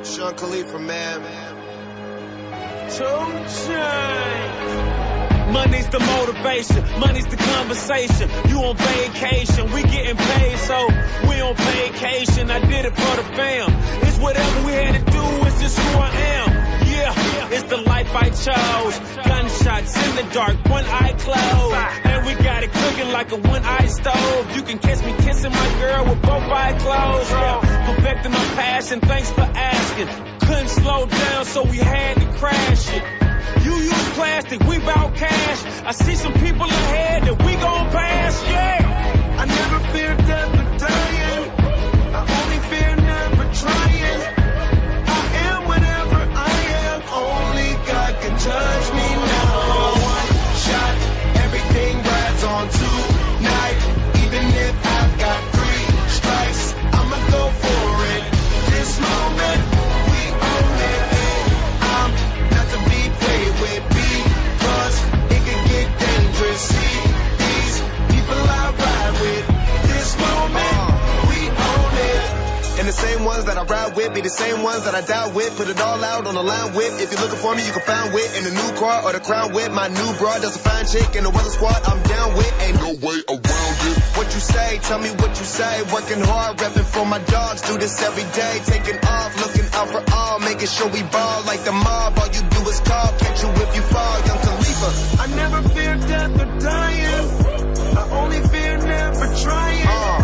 Sean Khalifa, man. 2 Chainz. Money's the motivation, money's the conversation. You on vacation, we getting paid, so we on vacation. I did it for the fam. It's whatever we had to do, it's just who I am. Yeah, it's the life I chose. Gunshots in the dark, one eye closed. And we got it cooking like a one-eye stove. You can catch me kissing my girl with both eyes closed. Yeah, perfecting my passion, thanks for asking. Couldn't slow down, so we had to crash it. You use plastic, we bout cash. I see some people ahead that we gon' pass, yeah. I never fear death or dying. I only fear never trying. I am whatever I am. Only God can judge me now. One shot, everything rides on tonight. Even if I've got 3 strikes, I'ma go for it. This moment, we own it. I'm not to be played with because it can get dangerous. See these people I ride with. This moment, we own it. And the same ones that I ride with be the same ones that I die with. Put it all out on the line with. If you're looking for me, you can find wit in the new car or the crown with. My new broad does a fine chick in the weather squad. I'm down with. Ain't no way around it. What you say? Tell me what you say. Working hard, repping for my dogs. Do this every day. Taking off, looking out for all. Making sure we ball like the mob. All you do is call. Catch you if you fall. Young Khalifa. I never fear death or dying. I only fear never trying.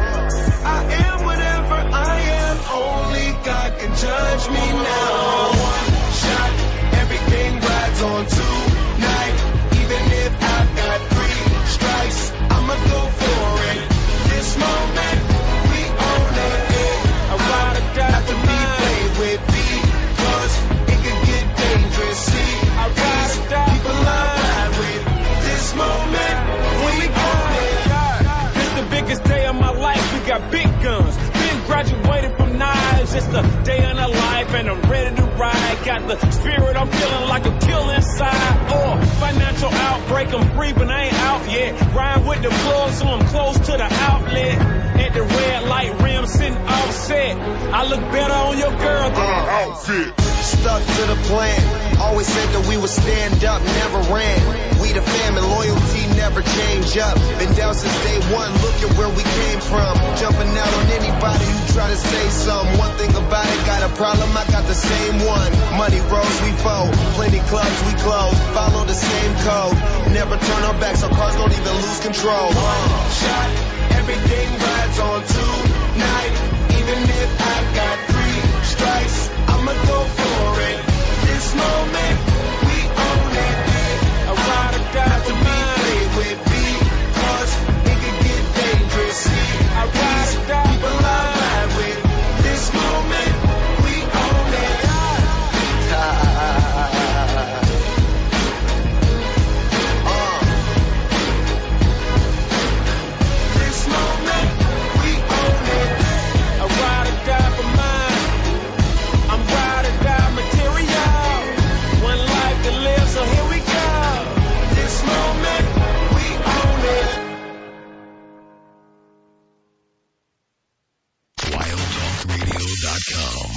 I am whatever I am. Only God can judge me now. One shot, everything rides on tonight. Even if I've got 3 strikes, I'ma go for it. This moment, we own it. I ride or die Not to be played with because it can get dangerous. See, I ride or die people I ride with. This moment, we own it. This the biggest day of my life. We got big guns. Been graduated from knives. It's the day of the life, and I'm ready to ride. Got the spirit, I'm feeling like a kill inside. Financial outbreak, I'm breathing, I ain't out yet. Ride with the plug, so I'm close to the outlet. At the red light rim, sitting offset. I look better on your girl than an outfit. Stuck to the plan. Always said that we would stand up, never ran. We the fam and loyalty never change up. Been down since day one, look at where we came from. Jumping out on anybody who try to say something. One thing about it, got a problem, I got the same one. Money rolls, we fold. Plenty clubs, we close. Follow the same code. Never turn our backs, our cars don't even lose control. One shot, everything rides on tonight. Even if I got 3 strikes, I'ma go for it. This moment, we own it. I ride or die Not to for be mine. played with because it can get dangerous. See, I ride or die people for I mine. ride with. This moment, we own it. This moment, we own it. I ride or die for mine. I'm ride or die material. One life to live, so here we go. This moment, we own it. WildTalkRadio.com.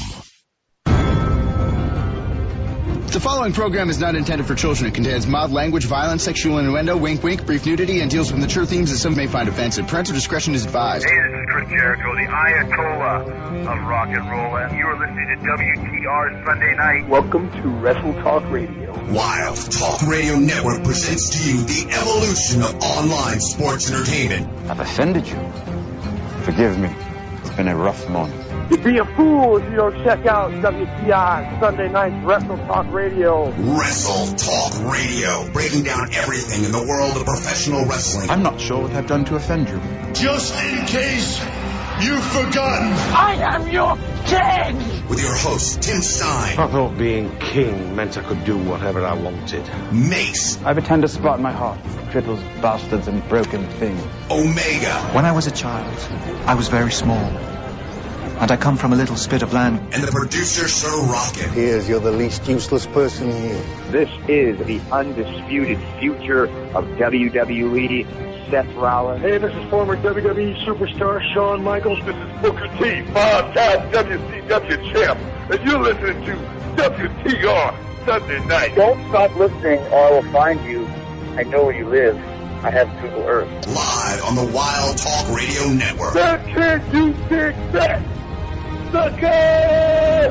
The following program is not intended for children. It contains mild language, violence, sexual innuendo, wink wink, brief nudity, and deals with mature themes that some may find offensive. Parental discretion is advised. Hey, this is Chris Jericho, the Ayatollah of rock and roll, and you are listening to WTR Sunday Night. Welcome to Wrestle Talk Radio. Wild Talk Radio Network presents to you the evolution of online sports entertainment. I've offended you. Forgive me. It's been a rough morning. You'd be a fool if you don't check out WTI Sunday Night's Wrestle Talk Radio. Wrestle Talk Radio, breaking down everything in the world of professional wrestling. I'm not sure what I've done to offend you. Just in case you've forgotten, I am your king! With your host, Tim Stein, I thought being king meant I could do whatever I wanted. Mace, I have a tender spot in my heart for cripples, bastards, and broken things. Omega, When I was a child, I was very small. and I come from a little spit of land. And the producer, Sir Rocket. Piers, you're the least useless person here. This is the undisputed future of WWE, Seth Rollins. Hey, this is former WWE superstar Shawn Michaels. This is Booker T, five-time WCW champ, and you're listening to WTR Sunday Night. Don't stop listening or I will find you. I know where you live. I have Google Earth. Live on the Wild Talk Radio Network. That can't you dig that? Sucker!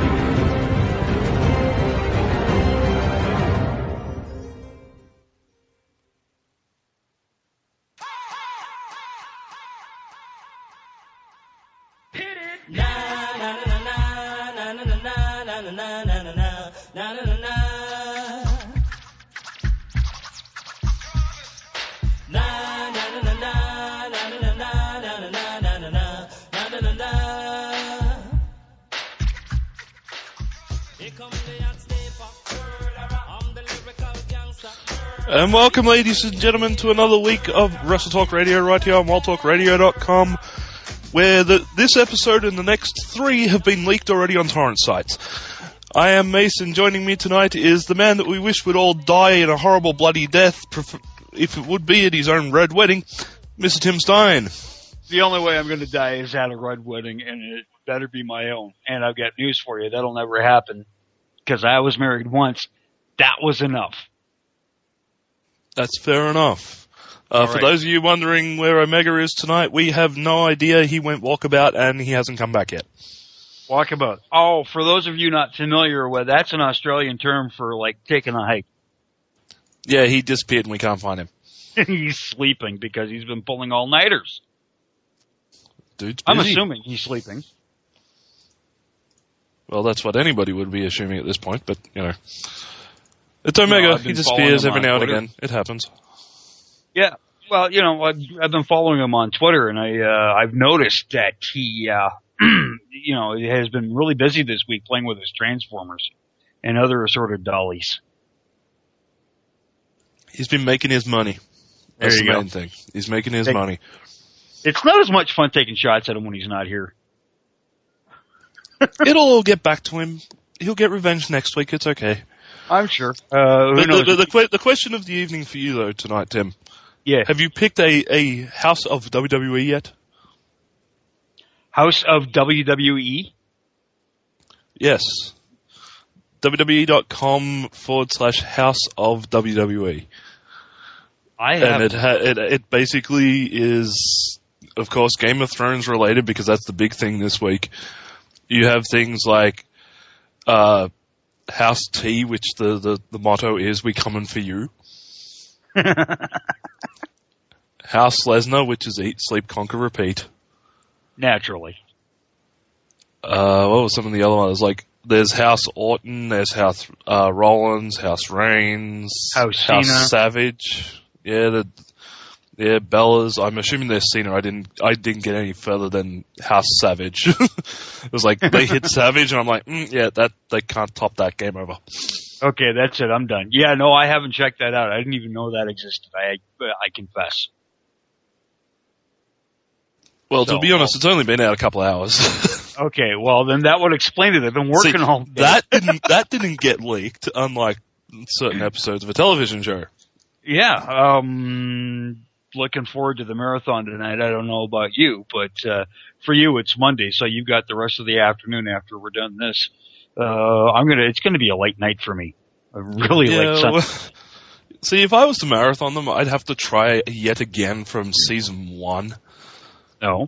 And welcome, ladies and gentlemen, to another week of Wrestle Talk Radio right here on WildTalkRadio.com, where this episode and the next 3 have been leaked already on torrent sites. I am Mason. Joining me tonight is the man that we wish would all die in a horrible bloody death, if it would be at his own red wedding, Mr. Tim Stein. The only way I'm going to die is at a red wedding, and it better be my own. And I've got news for you. That'll never happen, because I was married once. That was enough. That's fair enough. For those of you wondering where Omega is tonight, we have no idea. He went walkabout and he hasn't come back yet. Walkabout. Oh, for those of you not familiar with, that's an Australian term for, like, taking a hike. Yeah, he disappeared and we can't find him. He's sleeping because he's been pulling all-nighters. Dude's busy. I'm assuming he's sleeping. Well, that's what anybody would be assuming at this point, but, you know. It's Omega. No, he disappears every now and again. It happens. Yeah. Well, you know, I've been following him on Twitter, and I've noticed that he, you know, has been really busy this week playing with his Transformers and other assorted dollies. He's been making his money. That's the main thing. He's making his money. It's not as much fun taking shots at him when he's not here. It'll all get back to him. He'll get revenge next week. It's okay. I'm sure. The question of the evening for you, though, tonight, Tim. Yeah. Have you picked a House of WWE yet? House of WWE? Yes. WWE.com/House of WWE. And it basically is, of course, Game of Thrones related because that's the big thing this week. You have things like House T, which the motto is, "We coming for you." House Lesnar, which is Eat, Sleep, Conquer, Repeat. Naturally. What was some of the other ones? Like, there's House Orton, there's House Rollins, House Reigns, House Cena. Savage. Yeah, Bella's. I'm assuming they're Cena. I didn't get any further than House Savage. It was like they hit Savage, and I'm like, yeah, that they can't top that. Game over. Okay, that's it. I'm done. Yeah, no, I haven't checked that out. I didn't even know that existed. I confess. Well, to be honest, it's only been out a couple hours. Okay, well then that would explain it. I've been working all day. That didn't get leaked, unlike certain episodes of a television show. Yeah, looking forward to the marathon tonight. I don't know about you, but for you it's Monday, so you've got the rest of the afternoon after we're done this. It's gonna be a late night for me. A really late Sunday. See, if I was to marathon them, I'd have to try yet again from season 1. No.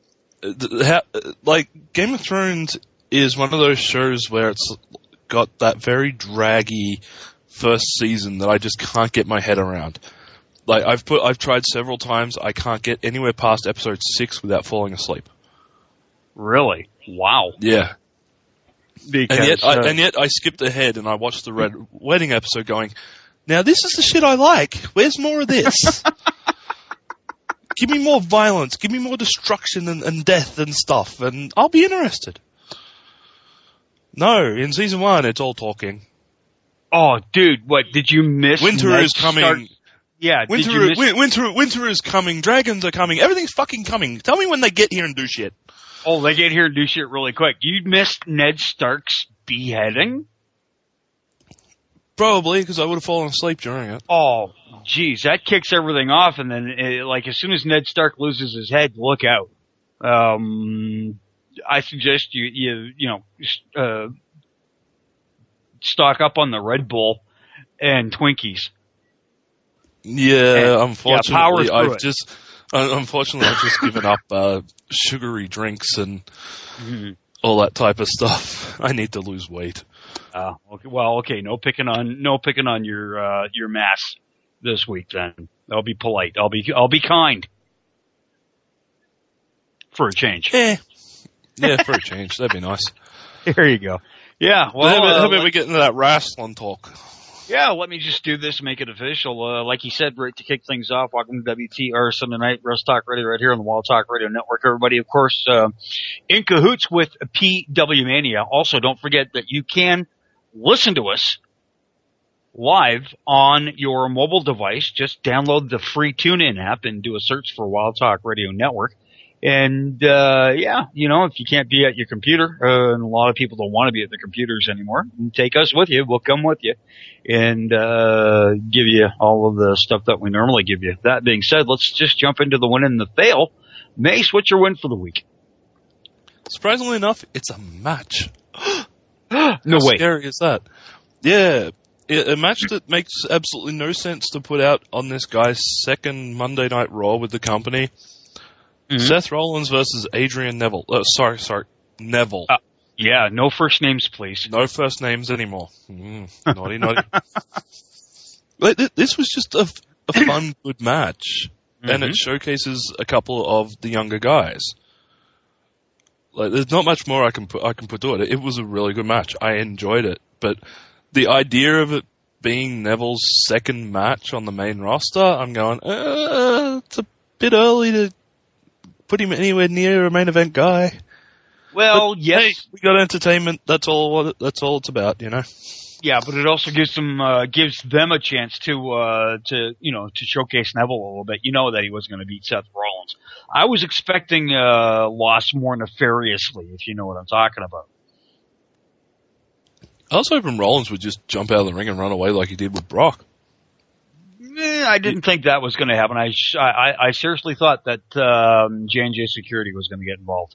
Like, Game of Thrones is one of those shows where it's got that very draggy first season that I just can't get my head around. Like, I've tried several times. I can't get anywhere past episode 6 without falling asleep. Really? Wow. Yeah. Because, and yet I skipped ahead and I watched the Red Wedding episode going, now this is the shit I like. Where's more of this? Give me more violence. Give me more destruction and death and stuff, and I'll be interested. No, in season 1, it's all talking. Oh, dude, what, did you miss? Winter is coming. Yeah, Winter is coming. Dragons are coming. Everything's fucking coming. Tell me when they get here and do shit. Oh, they get here and do shit really quick. You missed Ned Stark's beheading? Probably, because I would have fallen asleep during it. Oh, geez, that kicks everything off, and then, as soon as Ned Stark loses his head, look out. I suggest you stock up on the Red Bull and Twinkies. Yeah, unfortunately, I've just given up sugary drinks and all that type of stuff. I need to lose weight. Okay. Well, okay. No picking on your mass this week. Then I'll be polite. I'll be kind for a change. Yeah, for a change. That'd be nice. There you go. Yeah. Well, how about we get into that wrestling talk? Yeah, let me just do this, make it official. Like you said, Rick, to kick things off, welcome to WTR Sunday Night Wrestle Talk Radio right here on the Wild Talk Radio Network. Everybody, of course, in cahoots with PW Mania. Also, don't forget that you can listen to us live on your mobile device. Just download the free TuneIn app and do a search for Wild Talk Radio Network. And, if you can't be at your computer, and a lot of people don't want to be at their computers anymore, take us with you. We'll come with you and, give you all of the stuff that we normally give you. That being said, let's just jump into the win and the fail. Mace, what's your win for the week? Surprisingly enough, it's a match. No way. How scary is that? Yeah. A match that makes absolutely no sense to put out on this guy's second Monday Night Raw with the company. Mm-hmm. Seth Rollins versus Adrian Neville. Sorry, Neville. Yeah, no first names, please. No first names anymore. Naughty. This was just a fun, good match, and it showcases a couple of the younger guys. Like, there's not much more I can put to it. It was a really good match. I enjoyed it, but the idea of it being Neville's second match on the main roster, I'm going, it's a bit early to put him anywhere near a main event guy. Well, but, yes. Hey, we got entertainment. That's all it's about, you know? Yeah, but it also gives them a chance to showcase Neville a little bit. You know that he wasn't going to beat Seth Rollins. I was expecting loss more nefariously, if you know what I'm talking about. I was hoping Rollins would just jump out of the ring and run away like he did with Brock. I didn't think that was going to happen. I seriously thought that J&J Security was going to get involved.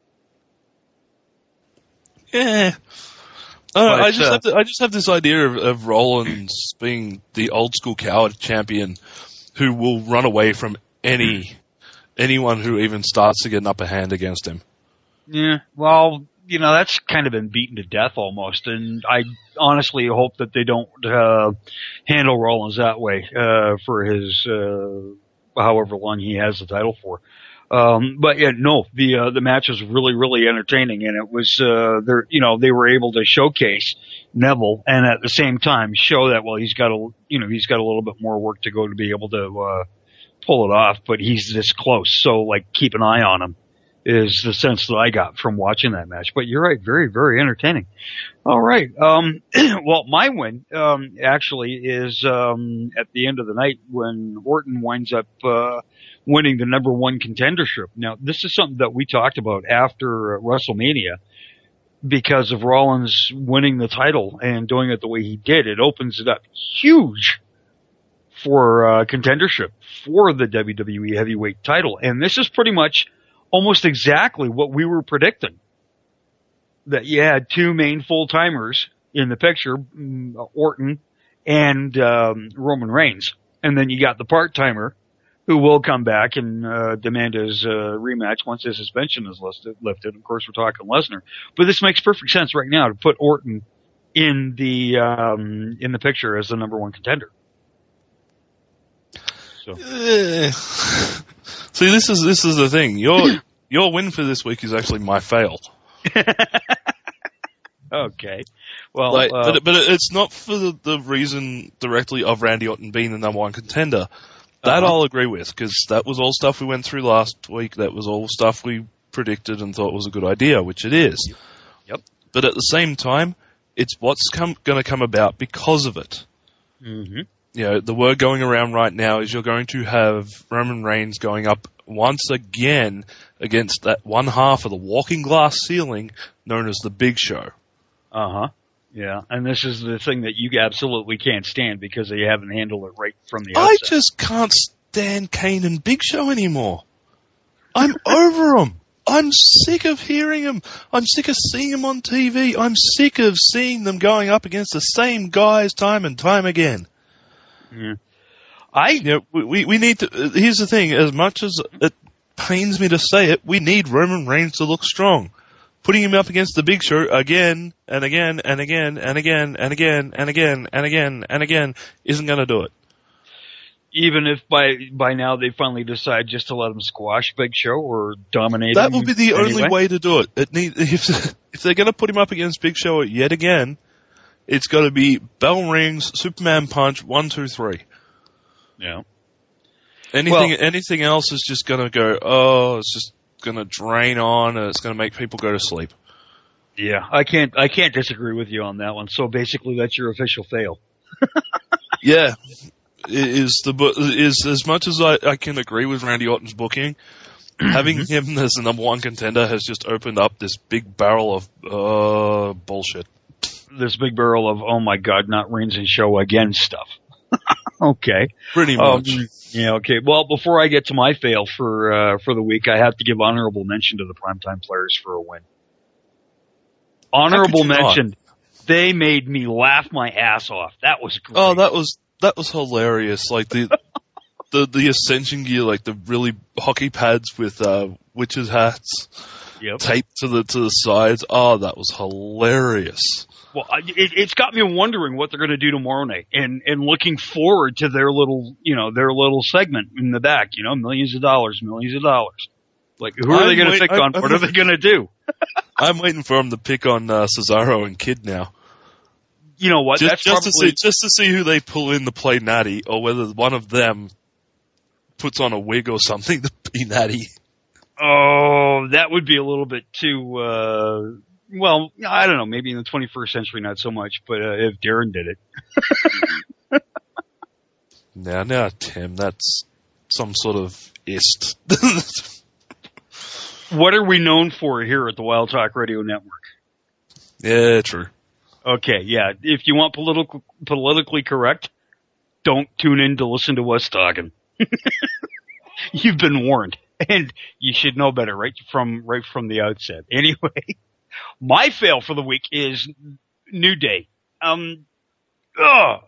Yeah. I just have this idea of Rollins being the old school coward champion who will run away from anyone who even starts to get an upper hand against him. Yeah, well, that's kind of been beaten to death almost, and I honestly hope that they don't handle Rollins that way for his however long he has the title for. But yeah, no, the match was really, really entertaining, and it was they were able to showcase Neville and at the same time show that he's got a little bit more work to go to be able to pull it off, but he's this close, so keep an eye on him. Is the sense that I got from watching that match. But you're right, very, very entertaining. All right. Well, my win, actually is, at the end of the night when Orton winds up, winning the number one contendership. Now, this is something that we talked about after WrestleMania because of Rollins winning the title and doing it the way he did. It opens it up huge for, contendership for the WWE heavyweight title. And this is pretty much almost exactly what we were predicting. That you had two main full-timers in the picture, Orton and Roman Reigns. And then you got the part-timer who will come back and demand his rematch once his suspension is lifted. Of course, we're talking Lesnar. But this makes perfect sense right now to put Orton in the picture as the number one contender. So. See, this is the thing. Your win for this week is actually my fail. Okay. Well, but it's not for the reason directly of Randy Orton being the number one contender. That I'll agree with, because that was all stuff we went through last week. That was all stuff we predicted and thought was a good idea, which it is. Yep. But at the same time, it's what's going to come about because of it. Mm-hmm. the word going around right now is you're going to have Roman Reigns going up once again against that one half of the walking glass ceiling known as the Big Show. Yeah, and this is the thing that you absolutely can't stand because they haven't handled it right from the outset. I just can't stand Kane and Big Show anymore. I'm over them. I'm sick of hearing them. I'm sick of seeing them on TV. I'm sick of seeing them going up against the same guys time and time again. Yeah. We need to, here's the thing, as much as it pains me to say it, we need Roman Reigns to look strong. Putting him up against the Big Show again and again and again and again and again and again and again and again isn't going to do it. Even if by now they finally decide just to let him squash Big Show or dominate that him. That would be the only way to do it. If they're going to put him up against Big Show yet again, it's got to be bell rings, Superman punch, 1, 2, 3. Yeah. Anything else is just going to go, it's just going to drain on and it's going to make people go to sleep. Yeah, I can't disagree with you on that one. So basically that's your official fail. Yeah. Is as much as I can agree with Randy Orton's booking, having him as the number one contender has just opened up this big barrel of bullshit. This big barrel of, oh my God, not Reigns and Show again stuff. Okay. Pretty much. Yeah, okay. Well, before I get to my fail for the week, I have to give honorable mention to the Primetime Players for a win. Honorable mention. They made me laugh my ass off. That was great. Oh, that was hilarious. Like the Ascension gear, like the really hockey pads with witches hats taped to the sides. Oh, that was hilarious. Well, it's got me wondering what they're going to do tomorrow night, and looking forward to their little segment in the back. Millions of dollars. Like, who are they going to pick on? What are they going to do? I'm waiting for them to pick on Cesaro and Kid now. You know what? Just to see who they pull in to play Natty, or whether one of them puts on a wig or something to be Natty. Oh, that would be a little bit too. Well, I don't know. Maybe in the 21st century, not so much. But if Darren did it, now, Tim, that's some sort of ist. What are we known for here at the Wild Talk Radio Network? Yeah, true. Okay, yeah. If you want politically correct, don't tune in to listen to us talking. You've been warned, and you should know better right from the outset. Anyway, my fail for the week is New Day. I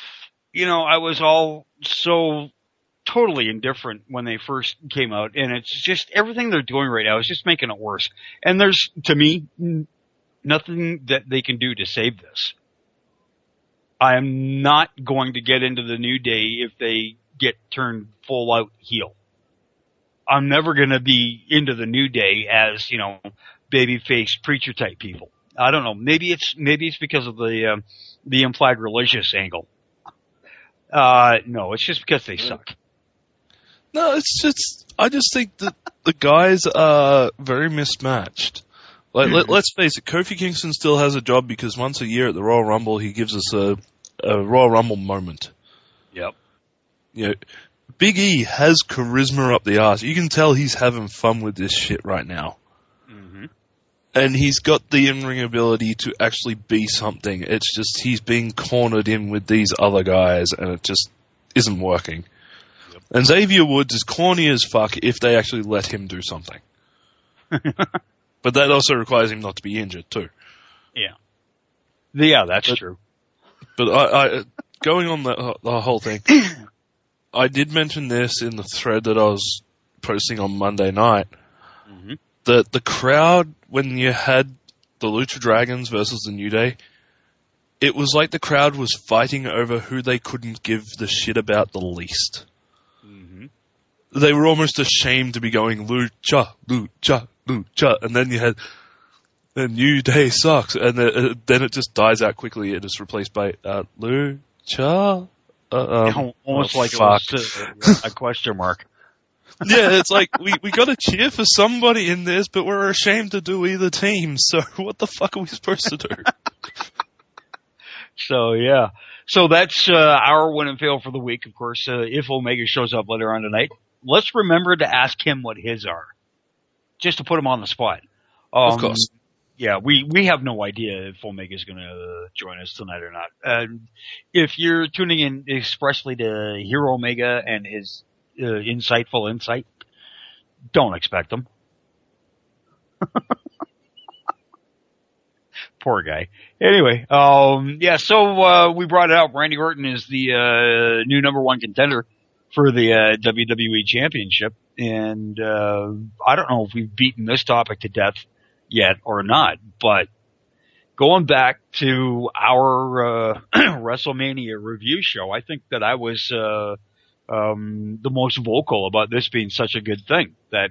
was all so totally indifferent when they first came out, and it's just everything they're doing right now is just making it worse. And there's, to me, nothing that they can do to save this. I am not going to get into the New Day if they get turned full out heel. I'm never going to be into the New Day as, babyface preacher type people. I don't know. Maybe it's because of the implied religious angle. No, it's just because they suck. No, I just think that the guys are very mismatched. Like, let's face it, Kofi Kingston still has a job because once a year at the Royal Rumble, he gives us a Royal Rumble moment. Yep. Big E has charisma up the arse. You can tell he's having fun with this shit right now. Mm-hmm. And he's got the in-ring ability to actually be something. It's just he's being cornered in with these other guys, and it just isn't working. Yep. And Xavier Woods is corny as fuck if they actually let him do something. But that also requires him not to be injured, too. Yeah. Yeah, that's true. But I going on the whole thing, I did mention this in the thread that I was posting on Monday night, that the crowd, when you had the Lucha Dragons versus the New Day, it was like the crowd was fighting over who they couldn't give the shit about the least. Mm-hmm. They were almost ashamed to be going, Lucha, Lucha, Lucha, and then you had the New Day sucks, and then it just dies out quickly. It is replaced by Lucha. Almost like fuck. It was a question mark. Yeah, it's like we got to cheer for somebody in this, but we're ashamed to do either team. So what the fuck are we supposed to do? So yeah. So that's our win and fail for the week. Of course, if Omega shows up later on tonight, let's remember to ask him what his are, just to put him on the spot. Of course. Yeah, we have no idea if Omega's going to join us tonight or not. If you're tuning in expressly to hear Omega and his insightful insight, don't expect him. Poor guy. Anyway, so we brought it out. Randy Orton is the new number one contender for the WWE Championship, and I don't know if we've beaten this topic to death yet or not, but going back to our WrestleMania review show, I think that I was the most vocal about this being such a good thing that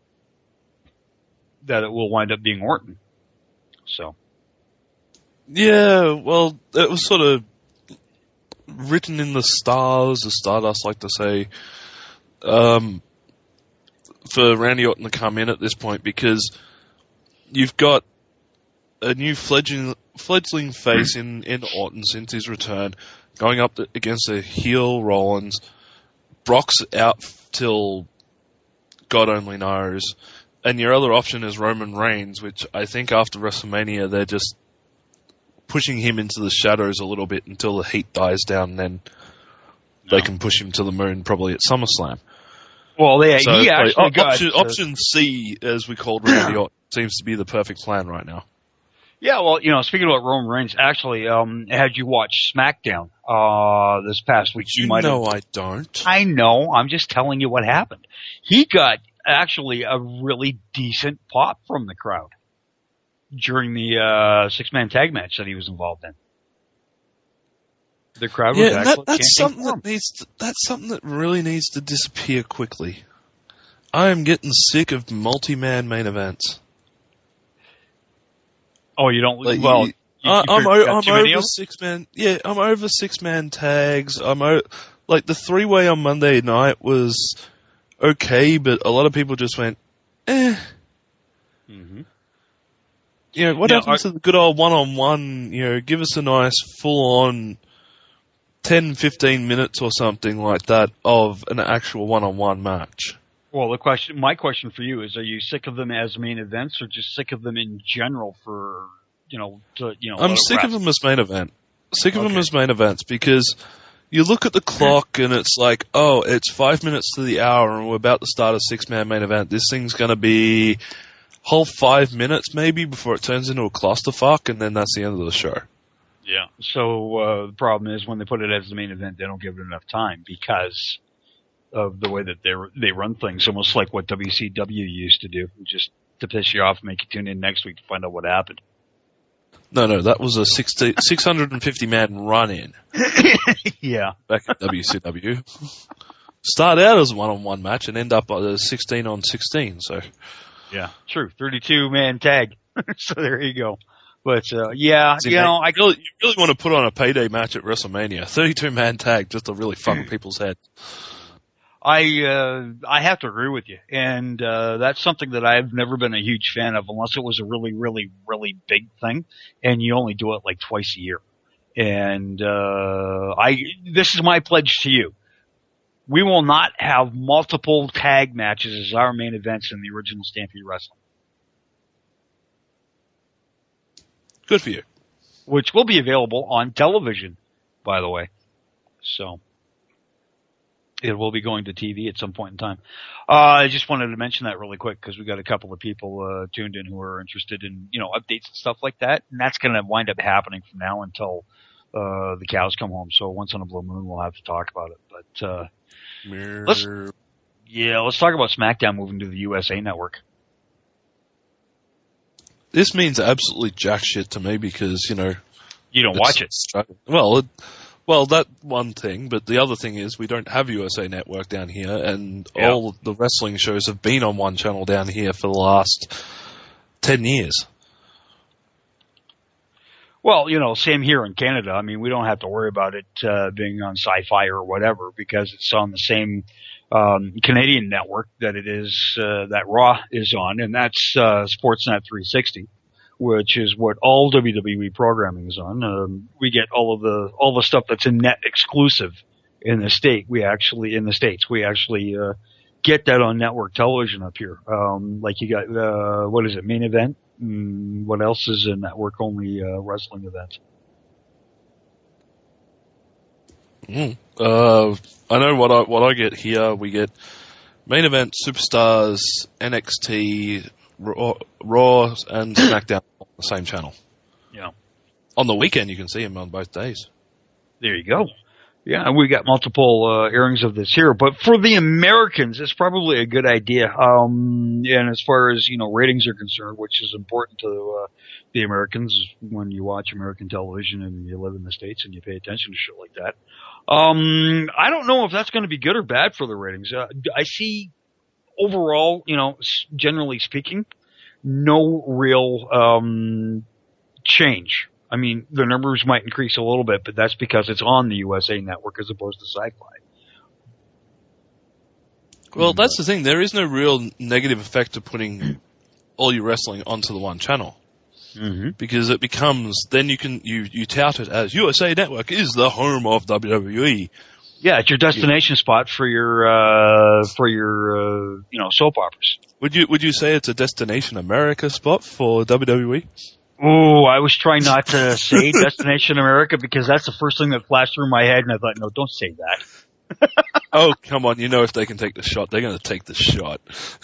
it will wind up being Orton. So. Yeah, well, it was sort of written in the stars, as Stardust like to say, for Randy Orton to come in at this point, because you've got a new fledgling face in Orton since his return, going up against a heel Rollins. Brock's out till God only knows. And your other option is Roman Reigns, which I think after WrestleMania they're just pushing him into the shadows a little bit until the heat dies down, and then they can push him to the moon probably at SummerSlam. Well, he actually got option C, as we called Randy Orton, seems to be the perfect plan right now. Yeah, well, speaking about Roman Reigns, actually, had you watched SmackDown this past week, you might have. I don't. I know. I'm just telling you what happened. He got actually a really decent pop from the crowd during the six-man tag match that he was involved in. The crowd was actually that's something that's something that really needs to disappear quickly. I am getting sick of multi-man main events. Oh, you don't? Like, well, I'm over six-man. Yeah, I'm over six-man tags. Like the three-way on Monday night was okay, but a lot of people just went, eh. Mm-hmm. What happened to the good old one-on-one, give us a nice full-on 10, 15 minutes or something like that of an actual one-on-one match. Well, my question for you is, are you sick of them as main events or just sick of them in general for, I'm sick of them as main event. Sick of them as main events because you look at the clock and it's like, oh, it's 5 minutes to the hour and we're about to start a six-man main event. This thing's going to be whole 5 minutes maybe before it turns into a clusterfuck, and then that's the end of the show. Yeah. So the problem is when they put it as the main event, they don't give it enough time because of the way that they run things, almost like what WCW used to do, just to piss you off and make you tune in next week to find out what happened. No, that was a 650-man run-in. Yeah. Back at WCW. Start out as a one-on-one match and end up as 16-on-16, so... Yeah, true. 32-man tag. So there you go. But, you really want to put on a payday match at WrestleMania. 32-man tag just to really fuck with people's head. I have to agree with you. And, that's something that I've never been a huge fan of unless it was a really, really, really big thing. And you only do it like twice a year. And, this is my pledge to you. We will not have multiple tag matches as our main events in the original Stampede Wrestling. Good for you. Which will be available on television, by the way. So, it will be going to TV at some point in time. I just wanted to mention that really quick because we got a couple of people tuned in who are interested in, updates and stuff like that. And that's going to wind up happening from now until the cows come home. So once on a blue moon, we'll have to talk about it. But let's talk about SmackDown moving to the USA Network. This means absolutely jack shit to me because, you don't watch it. Well, that one thing, but the other thing is we don't have USA Network down here, and all the wrestling shows have been on one channel down here for the last 10 years. Well, same here in Canada. I mean, we don't have to worry about it being on Sci-Fi or whatever because it's on the same Canadian network that it is that Raw is on, and that's Sportsnet 360, which is what all WWE programming is on. We get all the stuff that's in net exclusive in the States. We actually get that on network television up here. Like you got, what is it, Main Event? What else is a network only, wrestling event? I know what I get here. We get Main Event, Superstars, NXT, Raw, and SmackDown on the same channel. Yeah. On the weekend, you can see them on both days. There you go. Yeah, we got multiple airings of this here, but for the Americans, it's probably a good idea. And as far as ratings are concerned, which is important to the Americans when you watch American television and you live in the States and you pay attention to shit like that. I don't know if that's going to be good or bad for the ratings. I see overall, generally speaking, no real change. I mean, the numbers might increase a little bit, but that's because it's on the USA Network as opposed to Sci-Fi. Well, that's the thing. There is no real negative effect of putting all your wrestling onto the one channel. Mm-hmm. Because it becomes, then you tout it as USA Network is the home of WWE. Yeah, it's your destination spot for your soap operas. Would you say it's a Destination America spot for WWE? Oh, I was trying not to say Destination America because that's the first thing that flashed through my head, and I thought, no, don't say that. Oh, come on. If they can take the shot, they're going to take the shot.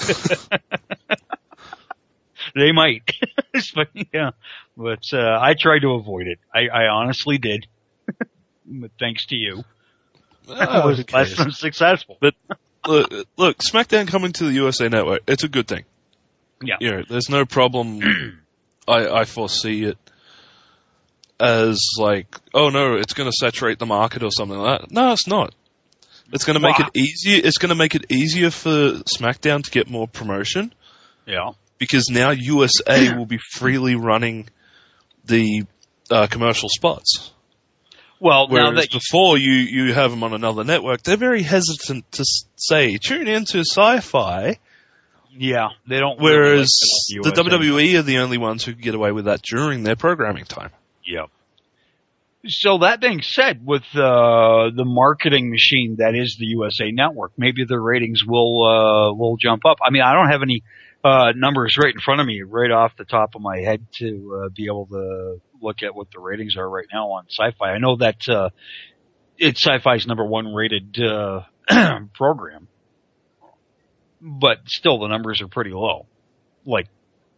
They might. Yeah. But I tried to avoid it. I honestly did. But thanks to you. I was less than successful. But look, SmackDown coming to the USA Network, it's a good thing. Yeah. There's no problem. I foresee it as like, oh no, it's going to saturate the market or something like that. No, it's not. It's going to make it easier. It's going to make it easier for SmackDown to get more promotion. Yeah. Because now USA will be freely running the commercial spots. Well, whereas now that before you have them on another network, they're very hesitant to say, tune into Sci-Fi. Yeah, they don't. Whereas the WWE are the only ones who can get away with that during their programming time. Yeah. So that being said, with the marketing machine that is the USA Network, maybe the ratings will jump up. I mean, I don't have any numbers right in front of me, right off the top of my head, to be able to look at what the ratings are right now on Sci-Fi. I know that it's Sci-Fi's #1 rated program. But still, the numbers are pretty low, like,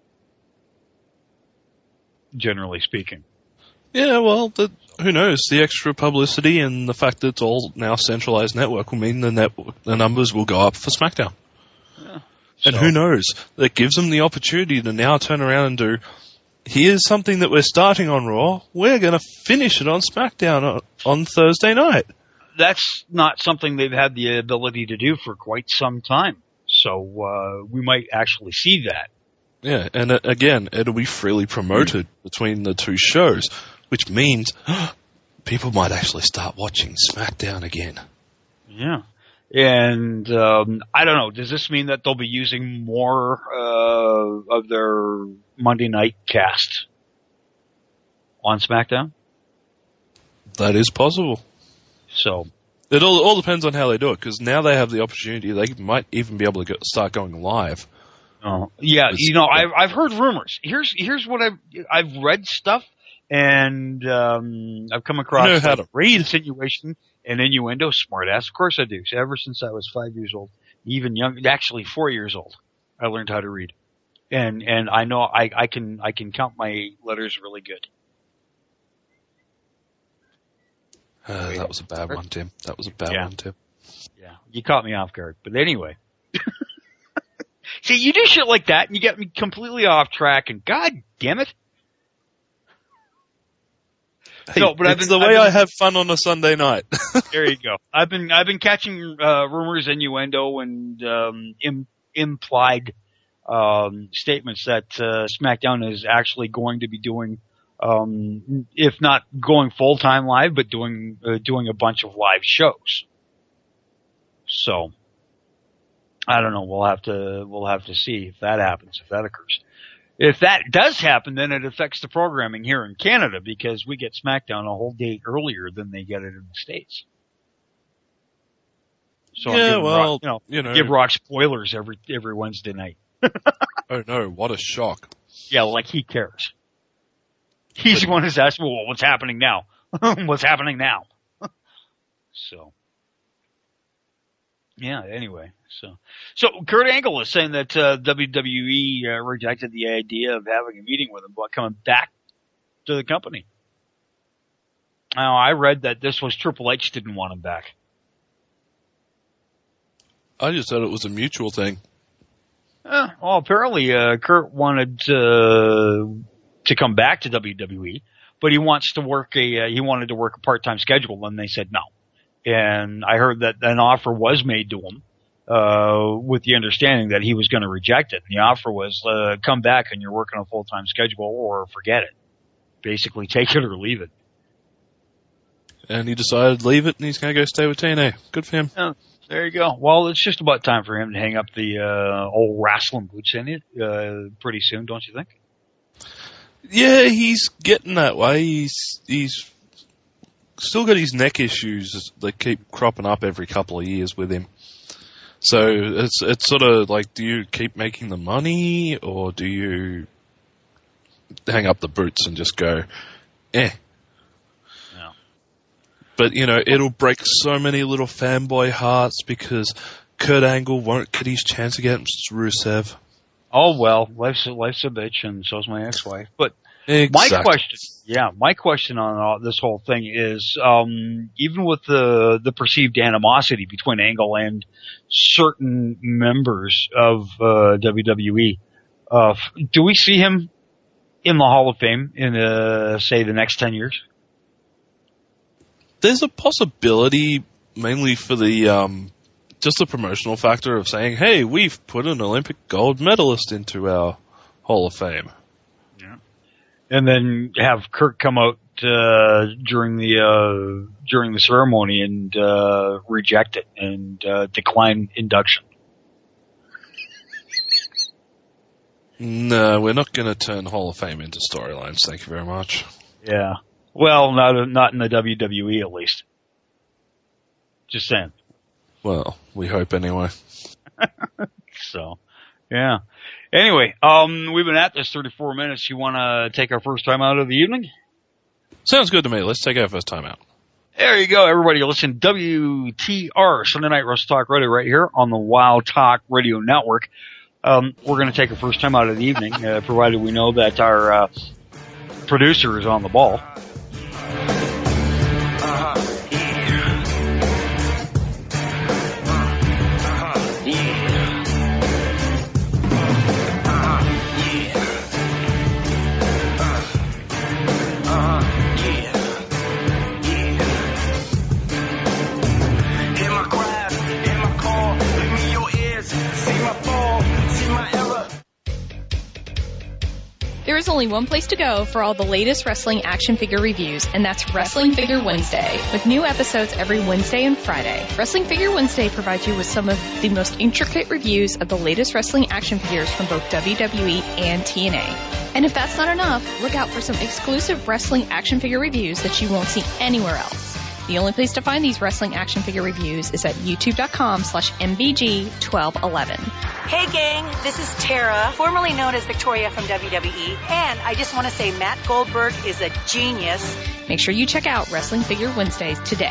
generally speaking. Yeah, well, who knows? The extra publicity and the fact that it's all now centralized network will mean the numbers will go up for SmackDown. Yeah. And who knows? That gives them the opportunity to now turn around and do, here's something that we're starting on Raw, we're going to finish it on SmackDown on Thursday night. That's not something they've had the ability to do for quite some time. So we might actually see that. Yeah, and again, it'll be freely promoted between the two shows, which means people might actually start watching SmackDown again. Yeah. And I don't know, does this mean that they'll be using more of their Monday night cast on SmackDown? That is possible. So it all depends on how they do it, because now they have the opportunity. They might even be able to start going live. Oh, yeah. I've heard rumors. Here's what I've read stuff, and I've come across. You know how to read insinuation and innuendo. Smartass, of course I do. So ever since I was 5 years old, even young, actually 4 years old, I learned how to read, and I know I can count my letters really good. That was a bad one, Tim. That was a bad one, Tim. Yeah, you caught me off guard. But anyway. See, you do shit like that, and you get me completely off track, and god damn it. Hey, no, but I have fun on a Sunday night. There you go. I've been catching rumors, innuendo, and implied statements that SmackDown is actually going to be doing, if not going full-time live, but doing a bunch of live shows. So I don't know. We'll have to see if that happens, if that occurs. if that does happen, then it affects the programming here in Canada because we get SmackDown a whole day earlier than they get it in the States. So yeah, Rock, give Rock spoilers every Wednesday night. Oh no, what a shock. Yeah, like he cares. He's the one who's asking, well, what's happening now? What's happening now? So, yeah, anyway. So Kurt Angle is saying that WWE rejected the idea of having a meeting with him about coming back to the company. Now, I read that this was Triple H didn't want him back. I just thought it was a mutual thing. Well, apparently Kurt wanted to come back to WWE, but he wanted to work a part-time schedule, and they said no. And I heard that an offer was made to him with the understanding that he was going to reject it. And the offer was come back and you're working a full-time schedule, or forget it. Basically, take it or leave it. And he decided to leave it, and he's going to go stay with TNA. Good for him. Yeah. There you go. Well, it's just about time for him to hang up the old wrestling boots in it pretty soon, don't you think? Yeah, he's getting that way. He's still got his neck issues that keep cropping up every couple of years with him. So it's sort of like, do you keep making the money, or do you hang up the boots and just go, eh? But, it'll break so many little fanboy hearts because Kurt Angle won't get his chance against Rusev. Oh, well, life's a bitch, and so's my ex-wife. But exactly. my question on this whole thing is, even with the perceived animosity between Angle and certain members of WWE, do we see him in the Hall of Fame in, say, the next 10 years? There's a possibility, mainly for the just the promotional factor of saying, hey, we've put an Olympic gold medalist into our Hall of Fame. Yeah. And then have Kurt come out during the ceremony and reject it and decline induction. No, we're not going to turn Hall of Fame into storylines, thank you very much. Yeah. Well, not in the WWE, at least. Just saying. Well, we hope anyway. So, yeah. Anyway, we've been at this 34 minutes. You want to take our first time out of the evening? Sounds good to me. Let's take our first time out. There you go, everybody. Listen, WTR, Sunday Night Wrestle Talk Radio, right here on the Wild Talk Radio Network. We're going to take our first time out of the evening, provided we know that our producer is on the ball. There is only one place to go for all the latest wrestling action figure reviews, and that's Wrestling Figure Wednesday, with new episodes every Wednesday and Friday. Wrestling Figure Wednesday provides you with some of the most intricate reviews of the latest wrestling action figures from both WWE and TNA. And if that's not enough, look out for some exclusive wrestling action figure reviews that you won't see anywhere else. The only place to find these wrestling action figure reviews is at youtube.com/MBG1211. Hey gang, this is Tara, formerly known as Victoria from WWE, and I just want to say Matt Goldberg is a genius. Make sure you check out Wrestling Figure Wednesdays today.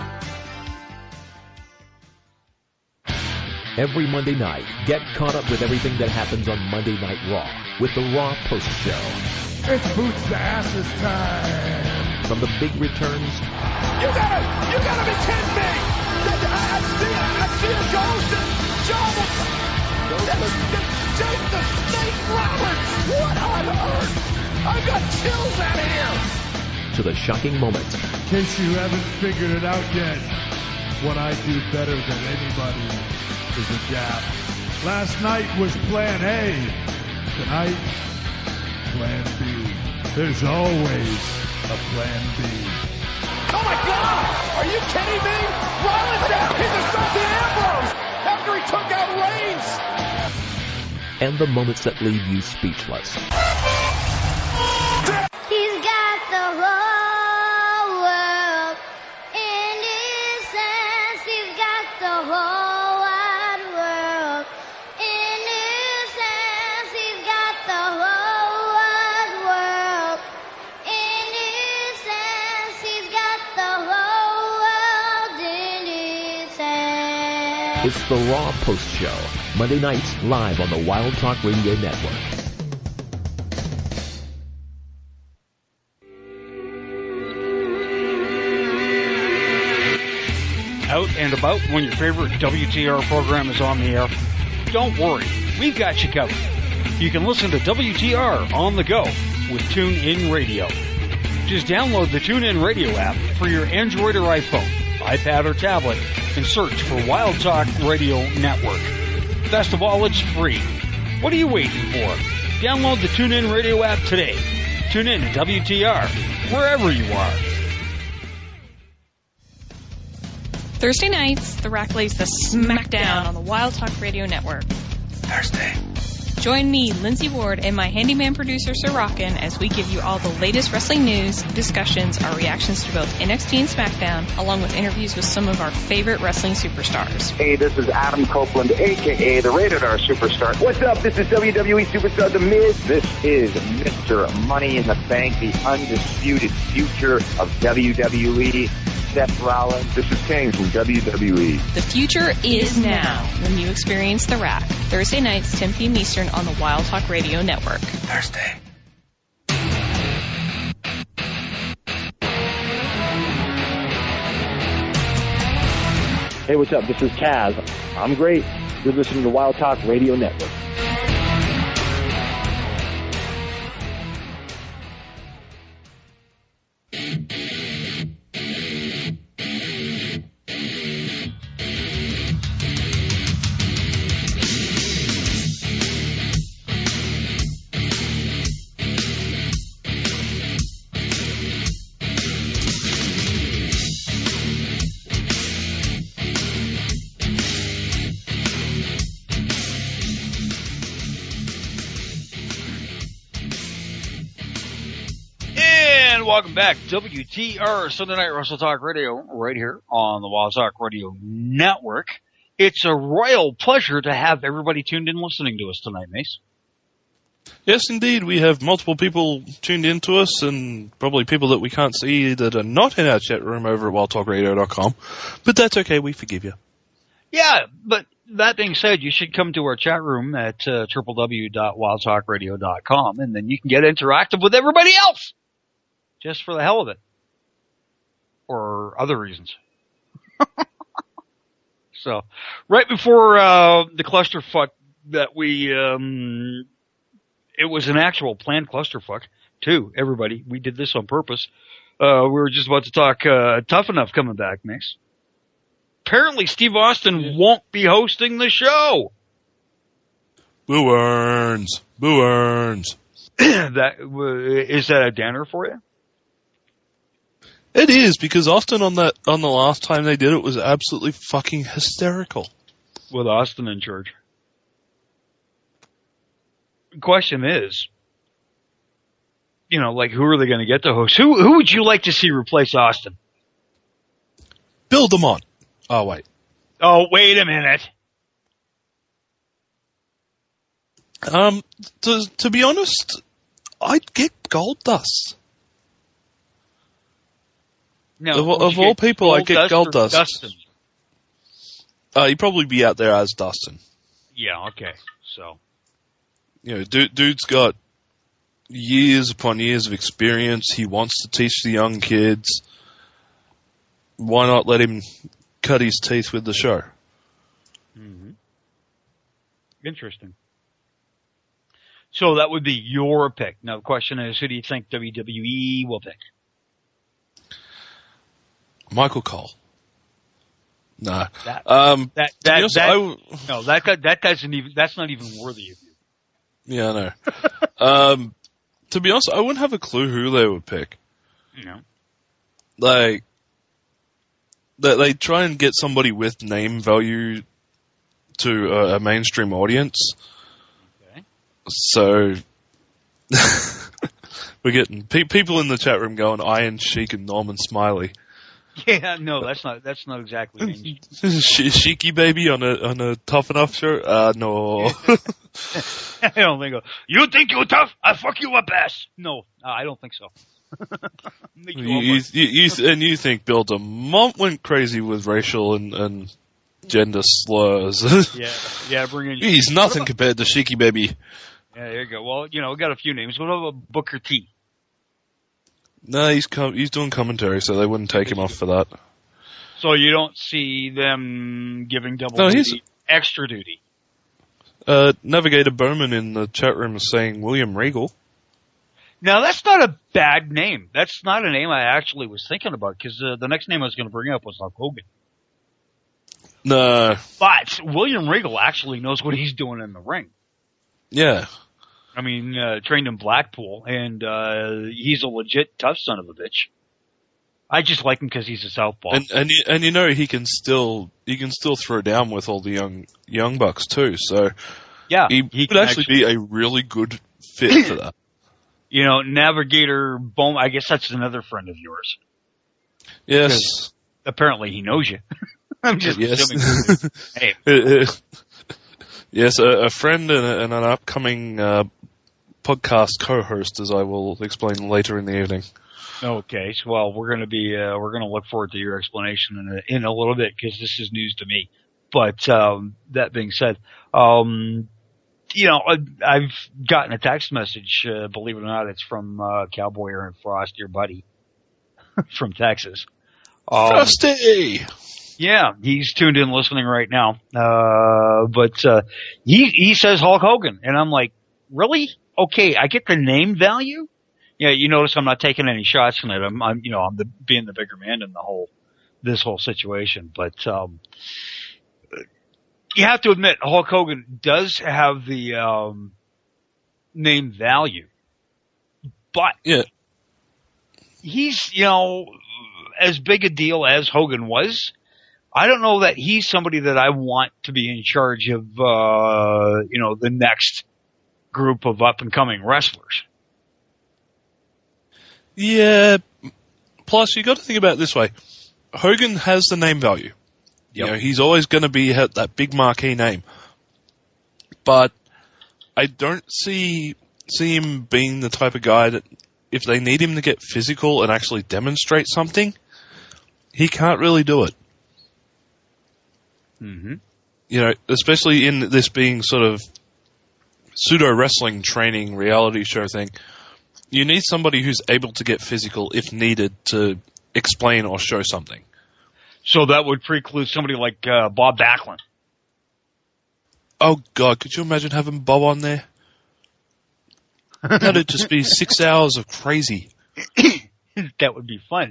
Every Monday night, get caught up with everything that happens on Monday Night Raw with the Raw Post Show. It's boots to asses time. From the big returns. You gotta be kidding me! I see a ghost and Jones! That's Jake the Snake Roberts! What on earth? I've got chills out here! To the shocking moments. In case you haven't figured it out yet, what I do better than anybody is adapt. Last night was plan A. Tonight, plan B. There's always a plan B. Oh my God! Are you kidding me? Rollins down! He's assaulting Ambrose after he took out Reigns! and the moments that leave you speechless. He's got the whole world in his hands. He's got the whole wide world in his hands. He's got the whole wide world in his hands. He's got the whole world in his hands. It's the Raw Post Show, Monday nights live on the Wild Talk Radio Network. Out and about when your favorite WTR program is on the air? Don't worry, we've got you covered. You can listen to WTR on the go with TuneIn Radio. Just download the TuneIn Radio app for your Android or iPhone, iPad or tablet, and search for Wild Talk Radio Network. Best of all, it's free. What are you waiting for? Download the TuneIn Radio app today. Tune in to WTR wherever you are. Thursday nights, The Rack lays the smackdown on the Wild Talk Radio Network. Thursday. Join me, Lindsay Ward, and my handyman producer, Sir Rockin', as we give you all the latest wrestling news, discussions, our reactions to both NXT and SmackDown, along with interviews with some of our favorite wrestling superstars. Hey, this is Adam Copeland, a.k.a. the Rated R Superstar. What's up? This is WWE Superstar The Miz. This is Mr. Money in the Bank, the undisputed future of WWE. Seth Rollins. This is Kane from WWE. The future is now when you experience The Rack. Thursday nights, 10 p.m. Eastern on the Wild Talk Radio Network. Thursday. Hey, what's up? This is Kaz. I'm great. You're listening to Wild Talk Radio Network. Welcome back. WTR Sunday Night Wrestle Talk Radio right here on the Wild Talk Radio Network. It's a royal pleasure to have everybody tuned in listening to us tonight, Mace. Yes, indeed. We have multiple people tuned in to us and probably people that we can't see that are not in our chat room over at wildtalkradio.com. But that's okay. We forgive you. Yeah, but that being said, you should come to our chat room at www.wildtalkradio.com and then you can get interactive with everybody else. Just for the hell of it. Or other reasons. So, right before the clusterfuck that we, it was an actual planned clusterfuck, too, everybody. We did this on purpose. We were just about to talk Tough Enough coming back, Max. Apparently Steve Austin won't be hosting the show. Boo earns. Boo earns. Is that a downer for you? It is, because Austin on the last time they did it was absolutely fucking hysterical. With Austin in charge. The question is, you know, like, who are they going to get to host? Who would you like to see replace Austin? Build them on. Oh, wait. Oh, wait a minute. To be honest, I'd get Goldust. No, of all people, I'd get Goldust. Dustin? He'd probably be out there as Dustin. Yeah, okay. So, you know, dude's got years upon years of experience. He wants to teach the young kids. Why not let him cut his teeth with the show? Mm-hmm. Interesting. So that would be your pick. Now the question is, who do you think WWE will pick? Michael Cole. No. That doesn't even, that's not even worthy of you. Yeah, I know. To be honest, I wouldn't have a clue who they would pick. No. Like, they try and get somebody with name value to a mainstream audience. So we're getting people in the chat room going Iron Sheik and Norman Smiley. Yeah, no, that's not exactly me. Sheiky baby on a Tough Enough show? No. I don't think so. You think you're tough? I fuck you up ass. No, I don't think so. You think Bill DeMont went crazy with racial and gender slurs? Yeah, bring in. He's nothing compared to Sheiky baby. Yeah, there you go. Well, we got a few names. What about Booker T? No, he's doing commentary, so they wouldn't take him off for that. So you don't see them giving double duty, extra duty? Navigator Bowman in the chat room is saying William Regal. Now, that's not a bad name. That's not a name I actually was thinking about, because the next name I was going to bring up was Hulk Hogan. No. But William Regal actually knows what he's doing in the ring. Yeah. I mean, trained in Blackpool, and he's a legit tough son of a bitch. I just like him because he's a southpaw. And you know he can still throw down with all the young bucks too. So yeah, he would actually be a really good fit for that. Navigator Bowman. I guess that's another friend of yours. Yes. Apparently he knows you. I'm just assuming. Hey. Yes, a friend and an upcoming podcast co-host, as I will explain later in the evening. Okay, so well, we're going to look forward to your explanation in a little bit, because this is news to me. But that being said, I've gotten a text message. Believe it or not, it's from Cowboy Aaron Frost, your buddy from Texas. Frosty. Yeah, he's tuned in listening right now. But he says Hulk Hogan, and I'm like, really? Okay, I get the name value. Yeah, you notice I'm not taking any shots from it. I'm being the bigger man in this whole situation. But you have to admit, Hulk Hogan does have the name value. But yeah, he's as big a deal as Hogan was. I don't know that he's somebody that I want to be in charge of the next group of up and coming wrestlers. Yeah. Plus, you got to think about it this way: Hogan has the name value. Yep. He's always going to be that big marquee name. But I don't see him being the type of guy that, if they need him to get physical and actually demonstrate something, he can't really do it. Mm-hmm. Especially in this being sort of pseudo wrestling training reality show thing. You need somebody who's able to get physical if needed to explain or show something. So that would preclude somebody like Bob Backlund. Oh God, could you imagine having Bob on there? That'd just be 6 hours of crazy. That would be fun.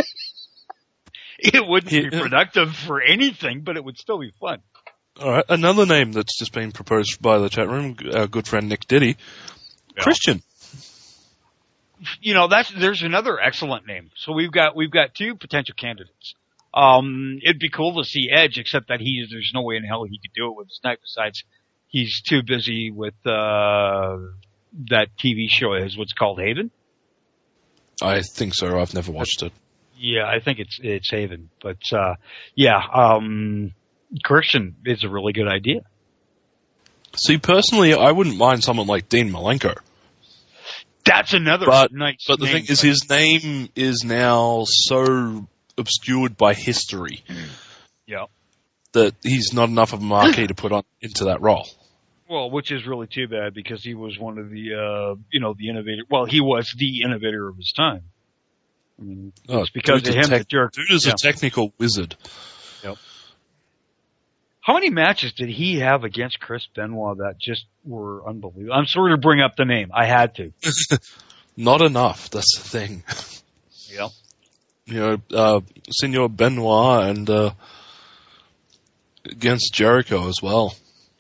It wouldn't be productive for anything, but it would still be fun. All right, another name that's just been proposed by the chat room, our good friend Nick Diddy, yeah. Christian. There's another excellent name. So we've got two potential candidates. It'd be cool to see Edge, except that there's no way in hell he could do it with his neck. Besides, he's too busy with that TV show. Is what's called Haven. I think so. I've never watched it. Yeah, I think it's Haven, but Christian is a really good idea. See, personally, I wouldn't mind someone like Dean Malenko. That's another nice. But the thing is, his name is now so obscured by history. Yeah. That he's not enough of a marquee to put on into that role. Well, which is really too bad, because he was one of the the innovator. Well, he was the innovator of his time. I mean, it's because of him that dude is a technical wizard. Yep. How many matches did he have against Chris Benoit that just were unbelievable? I'm sorry to bring up the name. I had to. Not enough. That's the thing. Yep. Senor Benoit and against Jericho as well.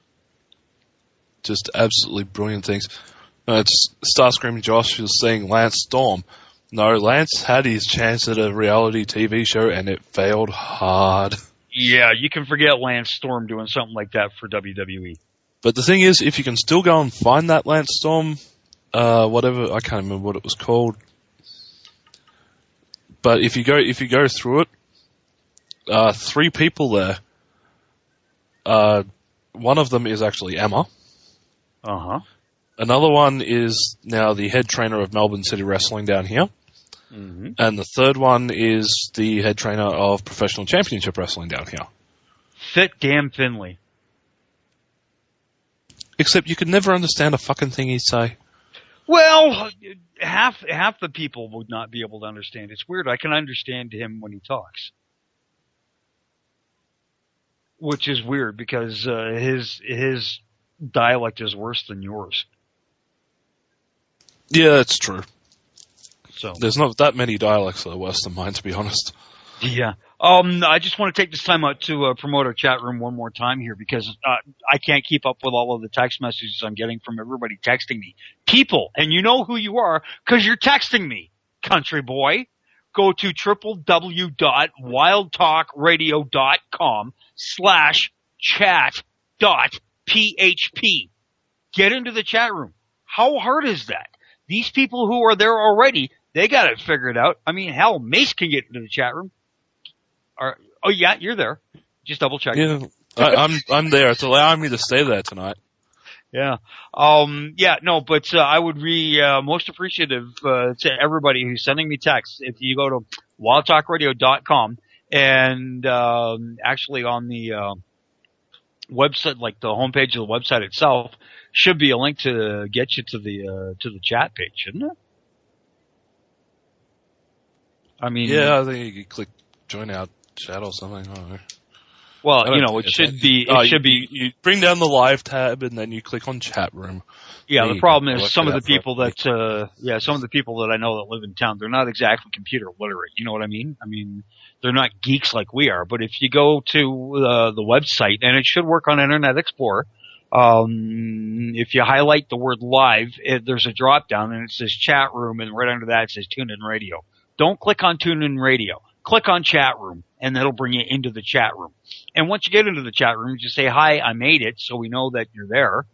Just absolutely brilliant things. It's Starscream Josh was saying Lance Storm. No, Lance had his chance at a reality TV show and it failed hard. Yeah, you can forget Lance Storm doing something like that for WWE. But the thing is, if you can still go and find that Lance Storm, whatever, I can't remember what it was called. But if you go through it, 3 people there. One of them is actually Emma. Uh-huh. Another one is now the head trainer of Melbourne City Wrestling down here. Mm-hmm. And the third one is the head trainer of Professional Championship Wrestling down here. Fit damn Finley. Except you could never understand a fucking thing he'd say. Well, half the people would not be able to understand. It's weird. I can understand him when he talks. Which is weird because his dialect is worse than yours. Yeah, that's true. So there's not that many dialects that are worse than mine, to be honest. Yeah. I just want to take this time out to promote our chat room one more time here because I can't keep up with all of the text messages I'm getting from everybody texting me. People, and you know who you are because you're texting me, country boy. Go to www.wildtalkradio.com/chat.php. Get into the chat room. How hard is that? These people who are there already, they got it figured out. I mean, hell, Mace can get into the chat room. Oh yeah, you're there. Just double check. Yeah, I'm there. It's allowing me to stay there tonight. Yeah. But I would be most appreciative to everybody who's sending me texts. If you go to wildtalkradio.com and actually on the website, like the homepage of the website itself, should be a link to get you to the chat page, shouldn't it? I mean, yeah, I think you could click join our chat or something. I don't know. Well, it should be. You bring down the live tab and then you click on chat room. Yeah, the problem is some of the people that I know that live in town, they're not exactly computer literate. You know what I mean? I mean, they're not geeks like we are. But if you go to the website, and it should work on Internet Explorer, if you highlight the word live, there's a drop down and it says chat room, and right under that it says tune in radio. Don't click on tune in radio. Click on chat room, and that'll bring you into the chat room. And once you get into the chat room, just say, hi, I made it, so we know that you're there.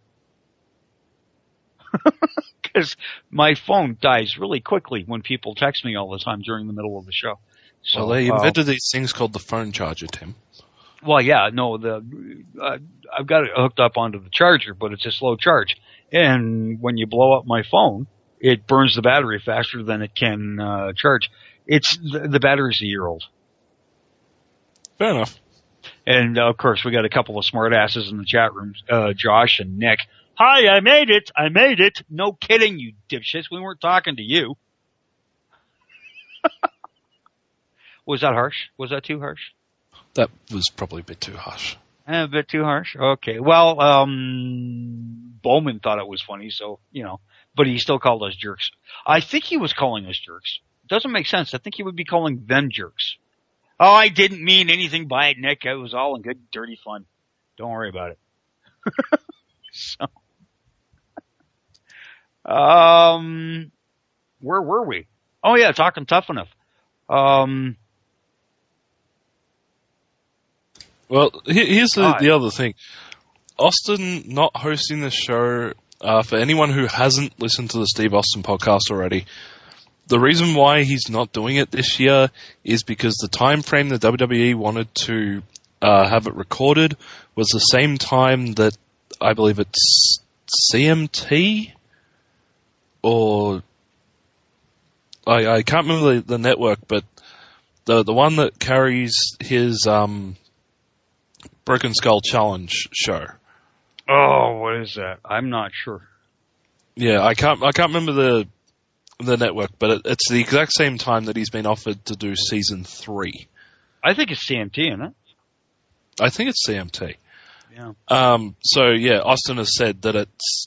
Because my phone dies really quickly when people text me all the time during the middle of the show. So they invented these things called the phone charger, Tim. Well, yeah, no, I've got it hooked up onto the charger, but it's a slow charge. And when you blow up my phone, it burns the battery faster than it can charge. The battery's a year old. Fair enough. And of course, we got a couple of smart asses in the chat rooms, Josh and Nick. Hi, I made it. No kidding, you dipshits. We weren't talking to you. Was that harsh? Was that too harsh? That was probably a bit too harsh. A bit too harsh? Okay. Well, Bowman thought it was funny, so, but he still called us jerks. I think he was calling us jerks. Doesn't make sense. I think he would be calling them jerks. Oh, I didn't mean anything by it, Nick. It was all in good, dirty fun. Don't worry about it. So, where were we? Oh yeah, talking Tough Enough. Well, here's the other thing. Austin not hosting the show, for anyone who hasn't listened to the Steve Austin podcast already, the reason why he's not doing it this year is because the time frame the WWE wanted to have it recorded was the same time that I believe it's CMT or I can't remember the network, but the one that carries his Broken Skull Challenge show. Oh, what is that? I'm not sure. Yeah, I can't remember the network, but it's the exact same time that he's been offered to do season 3. I think it's CMT, isn't it? I think it's CMT. Yeah. So yeah, Austin has said that it's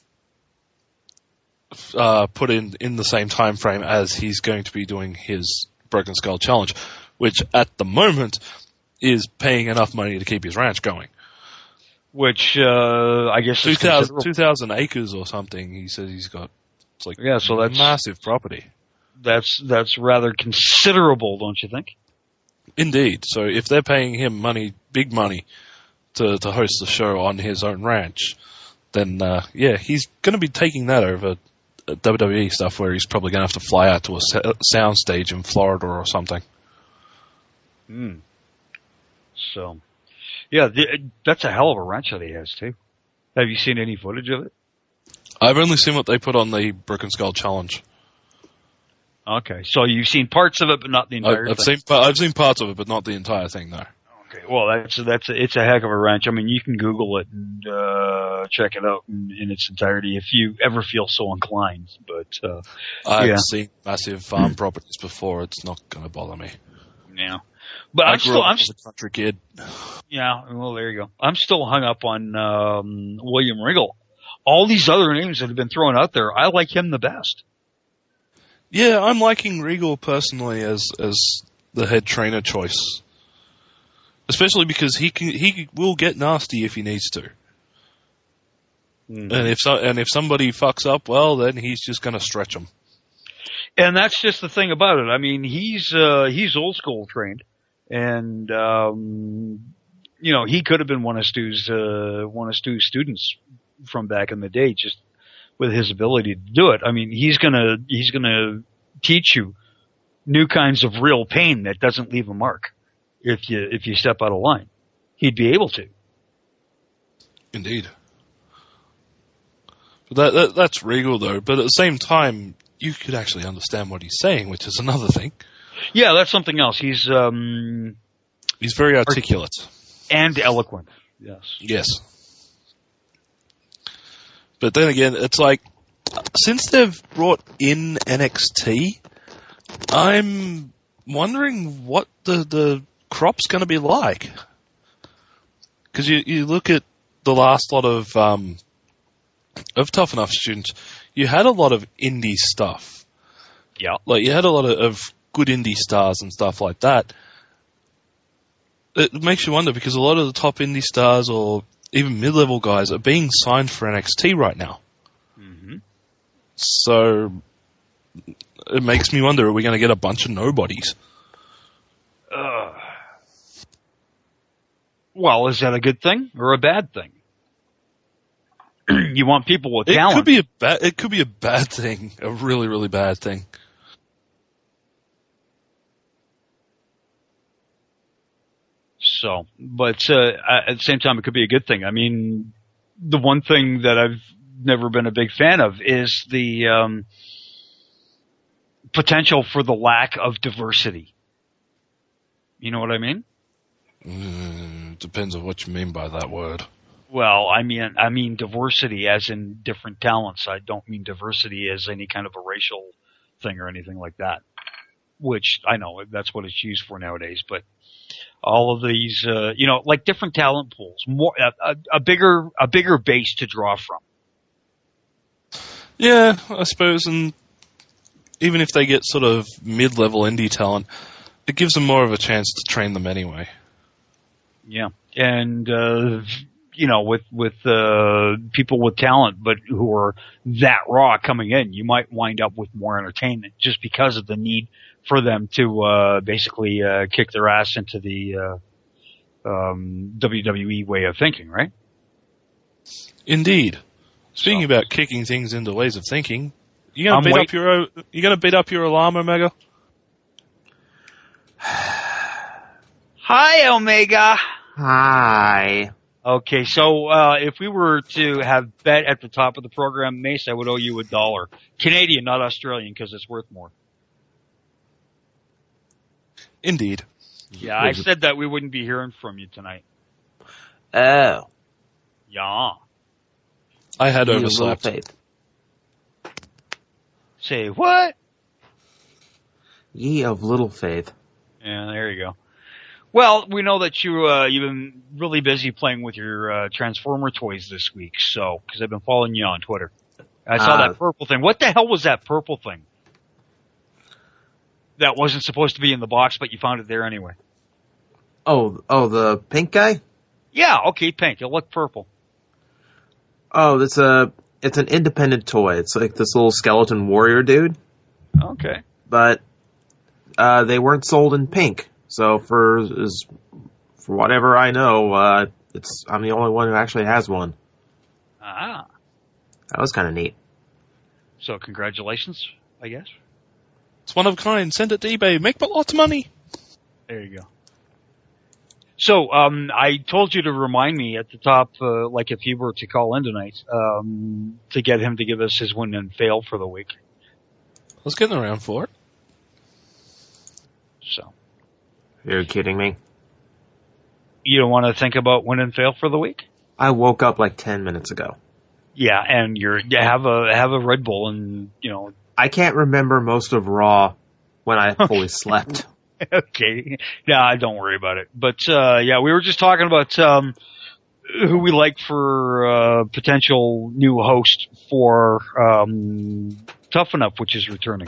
put in the same time frame as he's going to be doing his Broken Skull Challenge, which at the moment is paying enough money to keep his ranch going. Which I guess 2,000 acres or something. He says he's got. It's like so that's massive property. That's rather considerable, don't you think? Indeed. So if they're paying him big money, to host the show on his own ranch, then he's going to be taking that over WWE stuff, where he's probably going to have to fly out to a sound stage in Florida or something. So, yeah, that's a hell of a wrench that he has, too. Have you seen any footage of it? I've only seen what they put on the Broken Skull Challenge. Okay, so you've seen parts of it, but not the entire thing. I've seen parts of it, but not the entire thing, no. Okay, well, it's a heck of a wrench. I mean, you can Google it and check it out in its entirety if you ever feel so inclined. But I've seen massive farm properties before. It's not going to bother me. Yeah, but I'm a country kid. Yeah, well, there you go. I'm still hung up on William Regal. All these other names that have been thrown out there, I like him the best. Yeah, I'm liking Regal personally as the head trainer choice. Especially because he will get nasty if he needs to. And if somebody fucks up, well, then he's just going to stretch them. And that's just the thing about it. I mean, he's old school trained, and he could have been one of Stu's students from back in the day, just with his ability to do it. I mean, he's gonna teach you new kinds of real pain that doesn't leave a mark. If you step out of line, he'd be able to. Indeed. But that's Regal, though. But at the same time, you could actually understand what he's saying, which is another thing. Yeah, that's something else. He's very articulate and eloquent. Yes. But then again, it's like, since they've brought in NXT, I'm wondering what the crop's going to be like. Because you look at the last lot of Tough Enough students, you had a lot of indie stuff. Yeah. Like, you had a lot of good indie stars and stuff like that. It makes you wonder, because a lot of the top indie stars or even mid-level guys are being signed for NXT right now. Mm-hmm. So it makes me wonder, are we going to get a bunch of nobodies? Well, is that a good thing or a bad thing? You want people with talent. It could be a bad thing, a really, really bad thing. So, but at the same time, it could be a good thing. I mean, the one thing that I've never been a big fan of is the potential for the lack of diversity. You know what I mean? Depends on what you mean by that word. Well, I mean diversity as in different talents. I don't mean diversity as any kind of a racial thing or anything like that. Which I know that's what it's used for nowadays, but all of these, like different talent pools, more a bigger base to draw from. Yeah, I suppose, and even if they get sort of mid-level indie talent, it gives them more of a chance to train them anyway. Yeah, and with people with talent, but who are that raw coming in, you might wind up with more entertainment just because of the need for them to basically kick their ass into the WWE way of thinking, right? Indeed. Speaking about kicking things into ways of thinking, you gonna beat up your alarm, Omega? Hi, Omega. Hi. Okay, so if we were to have bet at the top of the program, Mace, I would owe you $1. Canadian, not Australian, because it's worth more. Indeed. Yeah, I said that we wouldn't be hearing from you tonight. Oh. Yeah. I had overslept. Say what? Ye of little faith. Yeah, there you go. Well, we know that you've been really busy playing with your Transformer toys this week, because I've been following you on Twitter. I saw that purple thing. What the hell was that purple thing? That wasn't supposed to be in the box, but you found it there anyway. Oh, the pink guy? Yeah, okay, pink. It looked purple. Oh, it's an independent toy. It's like this little skeleton warrior dude. Okay. But they weren't sold in pink. So for whatever I know, I'm the only one who actually has one. Ah. That was kind of neat. So congratulations, I guess. It's one of a kind. Send it to eBay. Make lots of money. There you go. So, I told you to remind me at the top, like if he were to call in tonight, to get him to give us his win and fail for the week. I was getting around for it. So. You're kidding me? You don't want to think about win and fail for the week? I woke up like 10 minutes ago. Yeah, and you have a Red Bull and, I can't remember most of Raw when I fully slept. Okay. Yeah, don't worry about it. But, we were just talking about, who we like for, potential new host for, Tough Enough, which is returning.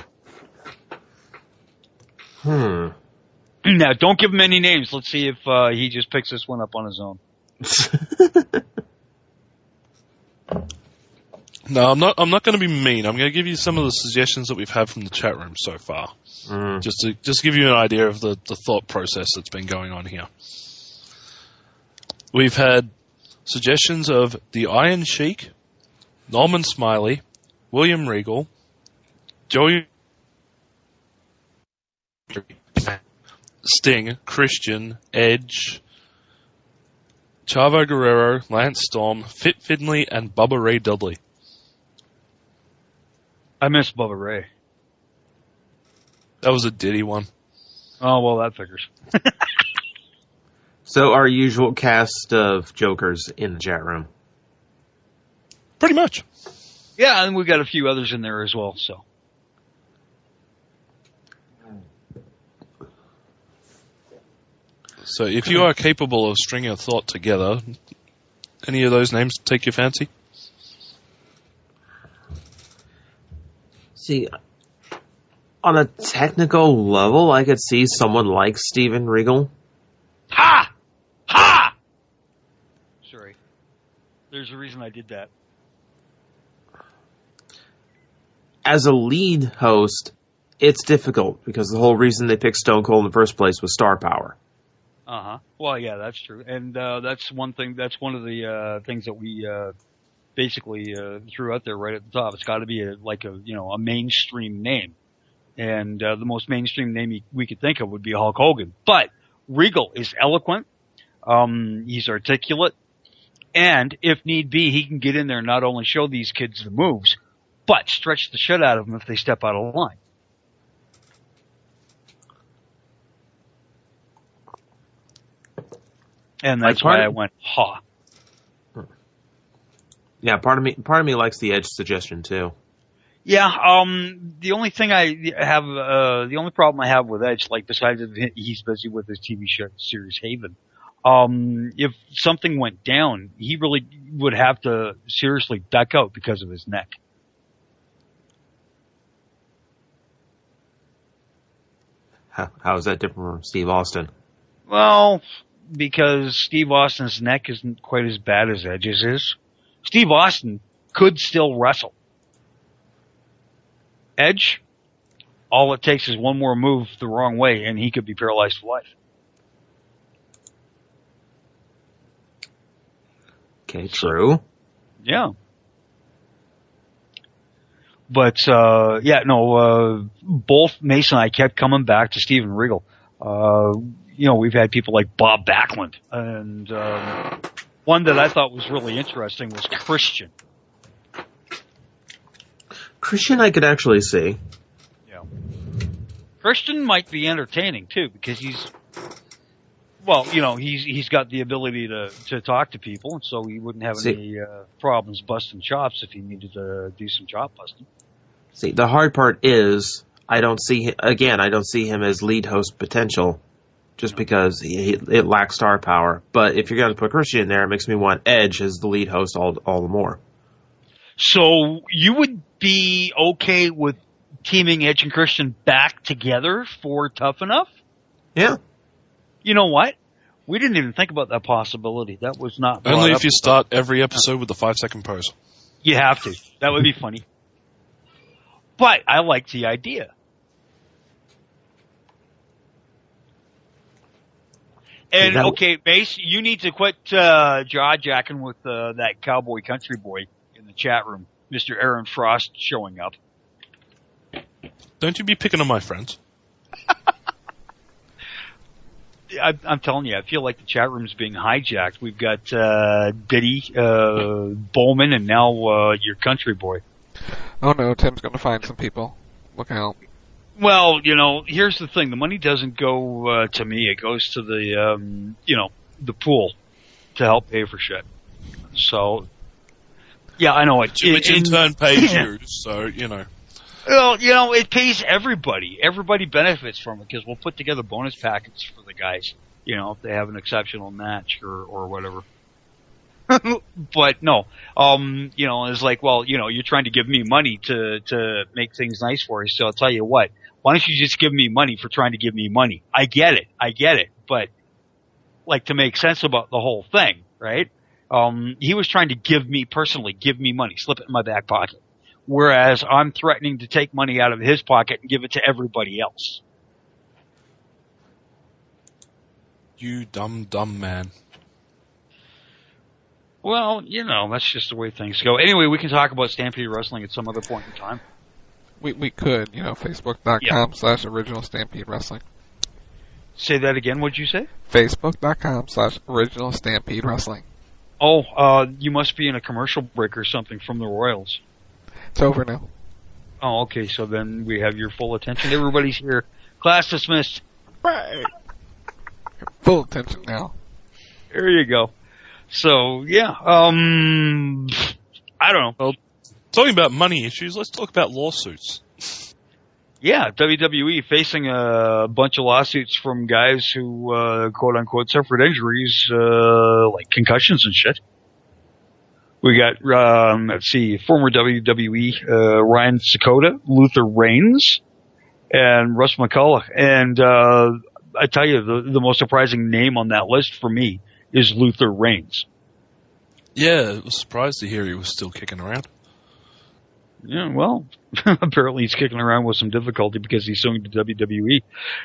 Now, don't give him any names. Let's see if, he just picks this one up on his own. No, I'm not going to be mean. I'm going to give you some of the suggestions that we've had from the chat room so far. Just to give you an idea of the thought process that's been going on here. We've had suggestions of the Iron Sheik, Norman Smiley, William Regal, Joey, Sting, Christian, Edge, Chavo Guerrero, Lance Storm, Fit Finlay, and Bubba Ray Dudley. I miss Bubba Ray. That was a Diddy one. Oh, well, that figures. So our usual cast of jokers in the chat room. Pretty much. Yeah, and we've got a few others in there as well, so. So if you are capable of stringing a thought together, any of those names take your fancy? See, on a technical level, I could see someone like Steven Regal. Ha! Ha! Sorry. There's a reason I did that. As a lead host, it's difficult because the whole reason they picked Stone Cold in the first place was star power. Uh-huh. Well, yeah, that's true. And that's one thing, that's one of the things that we basically threw out there right at the top. It's got to be a mainstream name. And the most mainstream name we could think of would be Hulk Hogan. But Regal is eloquent. He's articulate. And if need be, he can get in there and not only show these kids the moves, but stretch the shit out of them if they step out of line. And that's why I went, ha. Yeah, part of me likes the Edge suggestion too. Yeah, the only thing the only problem I have with Edge, like besides that he's busy with his TV show series Haven, if something went down, he really would have to seriously duck out because of his neck. How is that different from Steve Austin? Well, because Steve Austin's neck isn't quite as bad as Edge's is. Steve Austin could still wrestle. Edge, all it takes is one more move the wrong way and he could be paralyzed for life. Okay, true. Yeah. But, both Mason and I kept coming back to Steven Regal. We've had people like Bob Backlund, and one that I thought was really interesting was Christian. Christian I could actually see. Yeah. Christian might be entertaining too, because he's got the ability to talk to people, and so he wouldn't have any problems busting chops if he needed to do some chop busting. See, the hard part is I don't see him as lead host potential. Just because it lacks star power. But if you're going to put Christian in there, it makes me want Edge as the lead host all the more. So you would be okay with teaming Edge and Christian back together for Tough Enough? Yeah. You know what? We didn't even think about that possibility. That was not brought Only up. if you start every episode with the 5-second pose. You have to. That would be funny. But I like the idea. And okay, Mace, you need to quit jaw-jacking with that cowboy country boy in the chat room, Mr. Aaron Frost showing up. Don't you be picking on my friends. I'm telling you, I feel like the chat room's being hijacked. We've got Biddy, Bowman, and now your country boy. Oh no, Tim's going to find some people. Look out. Well, here's the thing. The money doesn't go to me. It goes to the, the pool to help pay for shit. So, yeah, I know it. Which in turn pays you, so, Well, it pays everybody. Everybody benefits from it because we'll put together bonus packets for the guys, if they have an exceptional match or whatever. But no, it's like, well, you're trying to give me money to make things nice for you. So I'll tell you what, why don't you just give me money for trying to give me money? I get it. But like, to make sense about the whole thing, right? He was trying to give me money, slip it in my back pocket. Whereas I'm threatening to take money out of his pocket and give it to everybody else. You dumb man. Well, that's just the way things go. Anyway, we can talk about Stampede Wrestling at some other point in time. We could, Facebook.com/Original Stampede Wrestling. Say that again, what'd you say? Facebook.com/Original Stampede Wrestling. Oh, you must be in a commercial break or something from the Royals. It's over now. Oh, okay, so then we have your full attention. Everybody's here. Class dismissed. Right. Full attention now. There you go. So, yeah, I don't know. Well, talking about money issues, let's talk about lawsuits. Yeah, WWE facing a bunch of lawsuits from guys who, quote-unquote, suffered injuries, like concussions and shit. We got, former WWE, Ryan Sakota, Luther Reigns, and Russ McCullough. And, I tell you, the most surprising name on that list for me is Luther Reigns. Yeah, I was surprised to hear he was still kicking around. Yeah, well, apparently he's kicking around with some difficulty because he's suing the WWE.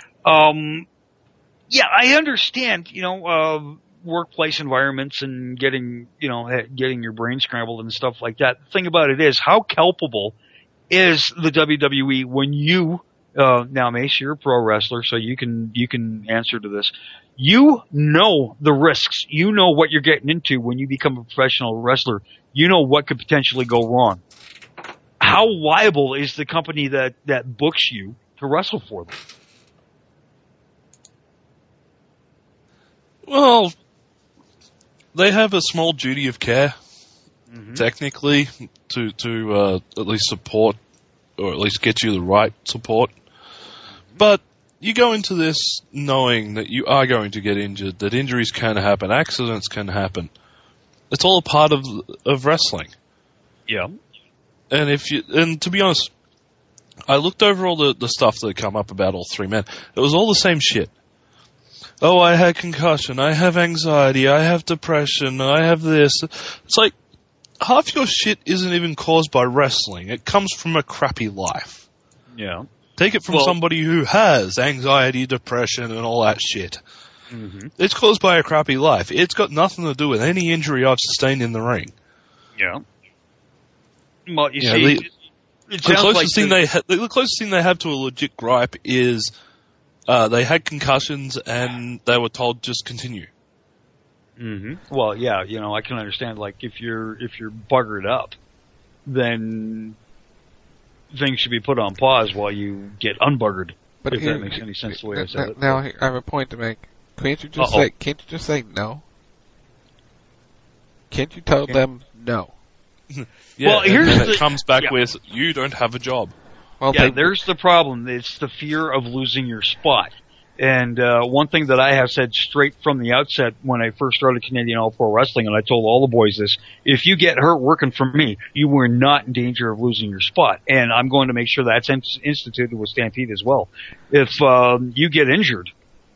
Yeah, I understand, workplace environments and getting your brain scrambled and stuff like that. The thing about it is, how culpable is the WWE when you, now Mace, you're a pro wrestler, so you can answer to this. You know the risks. You know what you're getting into when you become a professional wrestler. You know what could potentially go wrong. How liable is the company that books you to wrestle for them? Well, they have a small duty of care, technically, to at least support, or at least get you the right support. But you go into this knowing that you are going to get injured, that injuries can happen, accidents can happen. It's all a part of wrestling. Yeah. And to be honest, I looked over all the stuff that had come up about all three men. It was all the same shit. Oh, I had concussion, I have anxiety, I have depression, I have this. It's like, half your shit isn't even caused by wrestling. It comes from a crappy life. Yeah. Take it from somebody who has anxiety, depression, and all that shit. Mm-hmm. It's caused by a crappy life. It's got nothing to do with any injury I've sustained in the ring. Yeah. Well, you see, the closest thing they have to a legit gripe is they had concussions and they were told just continue. Mm-hmm. Well, yeah, I can understand. Like, if you're buggered up, then things should be put on pause while you get unbuggered. But if that makes any sense, the way I said it. Now I have a point to make. Can't you just say no? Can't you tell them no? Yeah, well, it comes back with, you don't have a job. Well, there's the problem. It's the fear of losing your spot. And one thing that I have said straight from the outset when I first started Canadian All Pro Wrestling, and I told all the boys this, if you get hurt working for me, you were not in danger of losing your spot. And I'm going to make sure that's instituted with Stampede as well. If you get injured,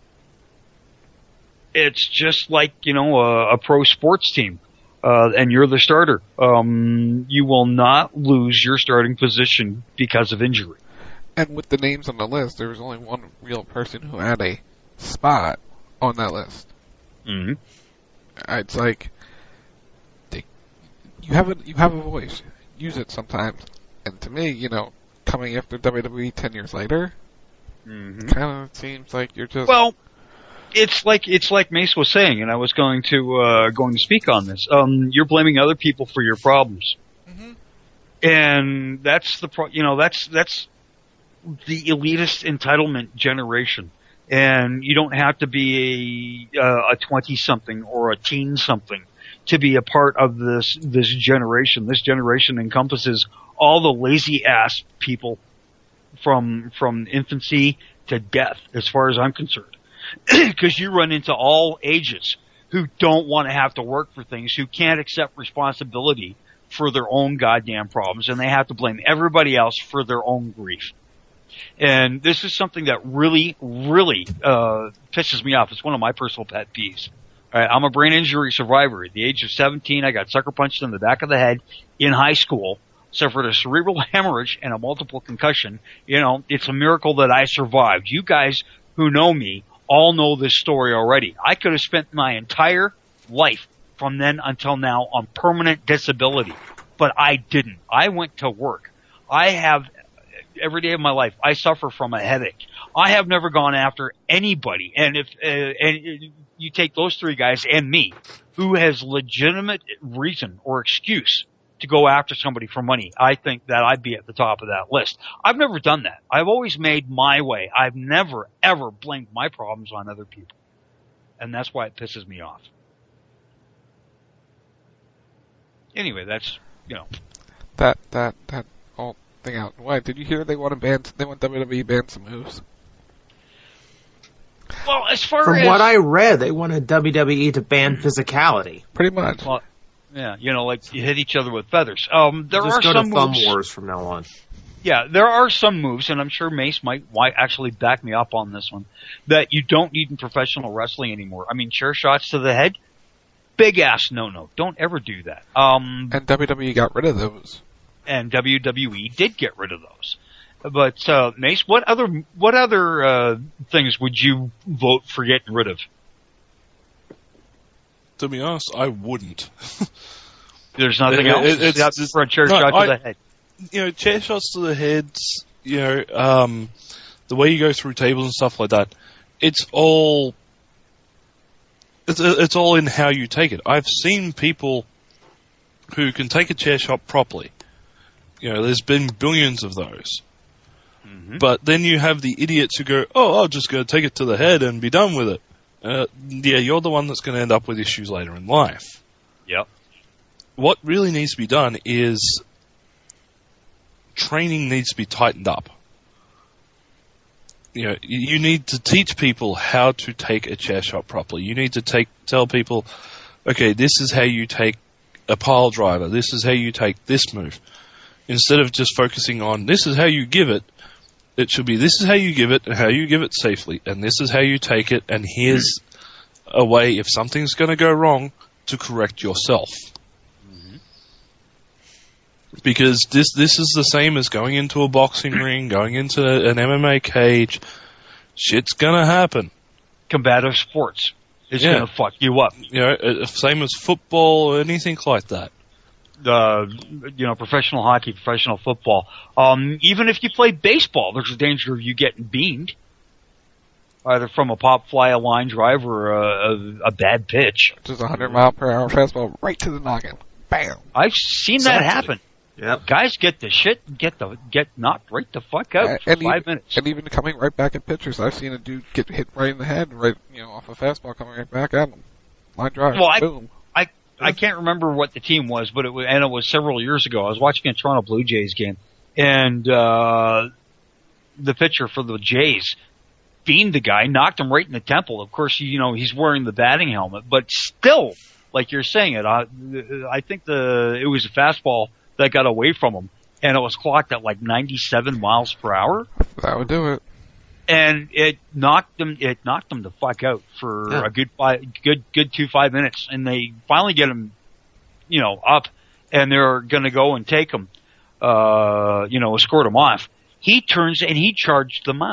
it's just like, a pro sports team. And you're the starter. You will not lose your starting position because of injury. And with the names on the list, there was only one real person who had a spot on that list. Mm-hmm. It's like you have a voice. Use it sometimes. And to me, you know, coming after WWE 10 years later, kind of seems like you're just It's like Mace was saying, and I was going to speak on this. You're blaming other people for your problems, and that's that's the elitist entitlement generation. And you don't have to be a 20-something or a teen-something to be a part of this generation. This generation encompasses all the lazy ass people from infancy to death, as far as I'm concerned. Because you run into all ages who don't want to have to work for things, who can't accept responsibility for their own goddamn problems, and they have to blame everybody else for their own grief. And this is something that really, really pisses me off. It's one of my personal pet peeves. All right, I'm a brain injury survivor. At the age of 17, I got sucker punched in the back of the head in high school, suffered a cerebral hemorrhage and a multiple concussion. You know, it's a miracle that I survived. You guys who know me all know this story already. I could have spent my entire life from then until now on permanent disability, but I didn't. I went to work. I have, every day of my life, I suffer from a headache. I have never gone after anybody, and if you take those three guys and me, who has legitimate reason or excuse to go after somebody for money, I think that I'd be at the top of that list. I've never done that. I've always made my way. I've never, ever blamed my problems on other people. And that's why it pisses me off. Anyway, that's, you know. That whole thing out. Why, did you hear they want WWE to ban some moves? Well, as far From as... what I read, they wanted WWE to ban physicality. Pretty much. Well, yeah, you know, like you hit each other with feathers. There Just are go some to Thumb moves. Wars from now on. Yeah, there are some moves, and I'm sure Mace might actually back me up on this one, that you don't need in professional wrestling anymore. I mean, chair shots to the head, big ass no. Don't ever do that. And WWE got rid of those. And WWE did get rid of those. But Mace, what other things would you vote for getting rid of? To be honest, I wouldn't. There's nothing else. It's for a chair shot to the head. You know, chair shots to the heads. You know, the way you go through tables and stuff like that. It's all in how you take it. I've seen people who can take a chair shot properly. You know, there's been billions of those. But then you have the idiots who go, oh, I'll just go take it to the head and be done with it. Yeah, you're the one that's going to end up with issues later in life. Yep. What really needs to be done is training needs to be tightened up. You know, you need to teach people how to take a chair shot properly. You need to tell people, okay, this is how you take a pile driver. This is how you take this move. Instead of just focusing on, this is how you give it, it should be, this is how you give it and how you give it safely, and this is how you take it, and here's a way, if something's going to go wrong, to correct yourself. Because this is the same as going into a boxing ring, going into an MMA cage. Shit's going to happen. Combative sports. It's going to fuck you up. You know, same as football or anything like that. You know, professional hockey, professional football. Even if you play baseball, there's a danger of you getting beamed. Either from a pop fly, a line drive, or a bad pitch. Just 100-mile-per-hour fastball right to the noggin. Bam! I've seen that happen. Yep. Guys get the shit, get knocked right the fuck out for 5 minutes. And even coming right back at pitchers, I've seen a dude get hit right in the head, right, you know, off a fastball coming right back at him. Line drive. Well, boom. I can't remember what the team was, but it was several years ago. I was watching a Toronto Blue Jays game, and the pitcher for the Jays beamed the guy, knocked him right in the temple. Of course, you know, he's wearing the batting helmet, but still, like you're saying it, I think it was a fastball that got away from him, and it was clocked at like 97 miles per hour. That would do it. And it knocked them the fuck out for a good 5 minutes, and they finally get him, you know, up, and they're gonna go and take him, you know, escort him off. He turns and he charged the mound.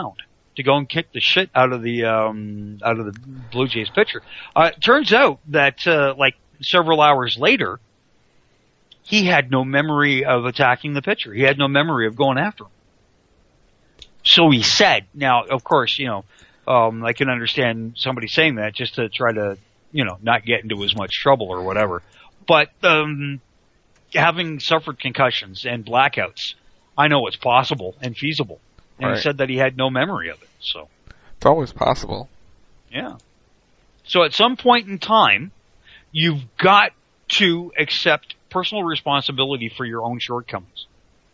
to go and kick the shit out of the Blue Jays pitcher. It turns out that like several hours later, he had no memory of attacking the pitcher. He had no memory of going after him. So he said. Now, of course, I can understand somebody saying that just to try to, not get into as much trouble or whatever. But having suffered concussions and blackouts, I know it's possible and feasible. And Right. he said that he had no memory of it. So It's always possible. yeah. So at some point in time, you've got to accept personal responsibility for your own shortcomings.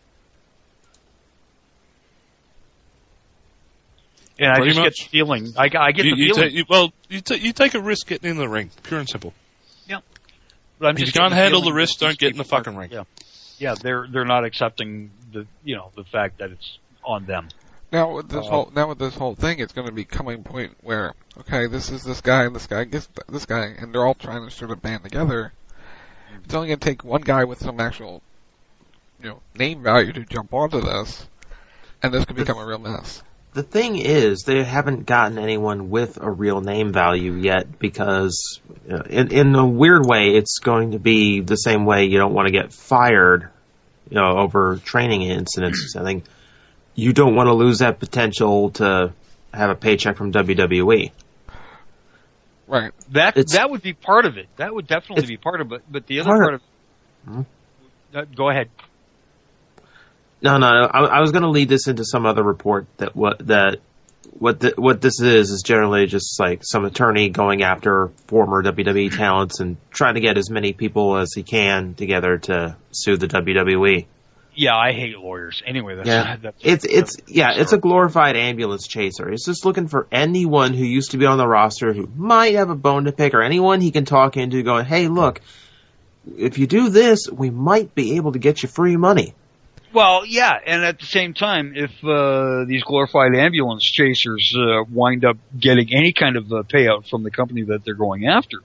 And I Pretty just much. get the feeling, I get the feeling. You take a risk getting in the ring, pure and simple. Yeah. But I'm If you just can't getting handle feeling the risk, that these don't get in the people fucking ring. Yeah, they're not accepting the fact that it's on them. Now with this whole thing, it's going to be coming point where, okay, this is this guy, and this guy gets this guy, and they're all trying to sort of band together. It's only going to take one guy with some actual, name value to jump onto this, and this could become a real mess. The thing is, they haven't gotten anyone with a real name value yet because, in a weird way, it's going to be the same way you don't want to get fired, over training incidents. I think you don't want to lose that potential to have a paycheck from WWE. Right. That would be part of it. That would definitely be part of it. But the other part of go ahead. No. I was going to lead this into some other report that what this is generally just like some attorney going after former WWE talents and trying to get as many people as he can together to sue the WWE. Yeah, I hate lawyers. Anyway, it's a glorified ambulance chaser. He's just looking for anyone who used to be on the roster who might have a bone to pick, or anyone he can talk into going, hey, look, if you do this, we might be able to get you free money. Well, yeah, and at the same time, if these glorified ambulance chasers wind up getting any kind of payout from the company that they're going after,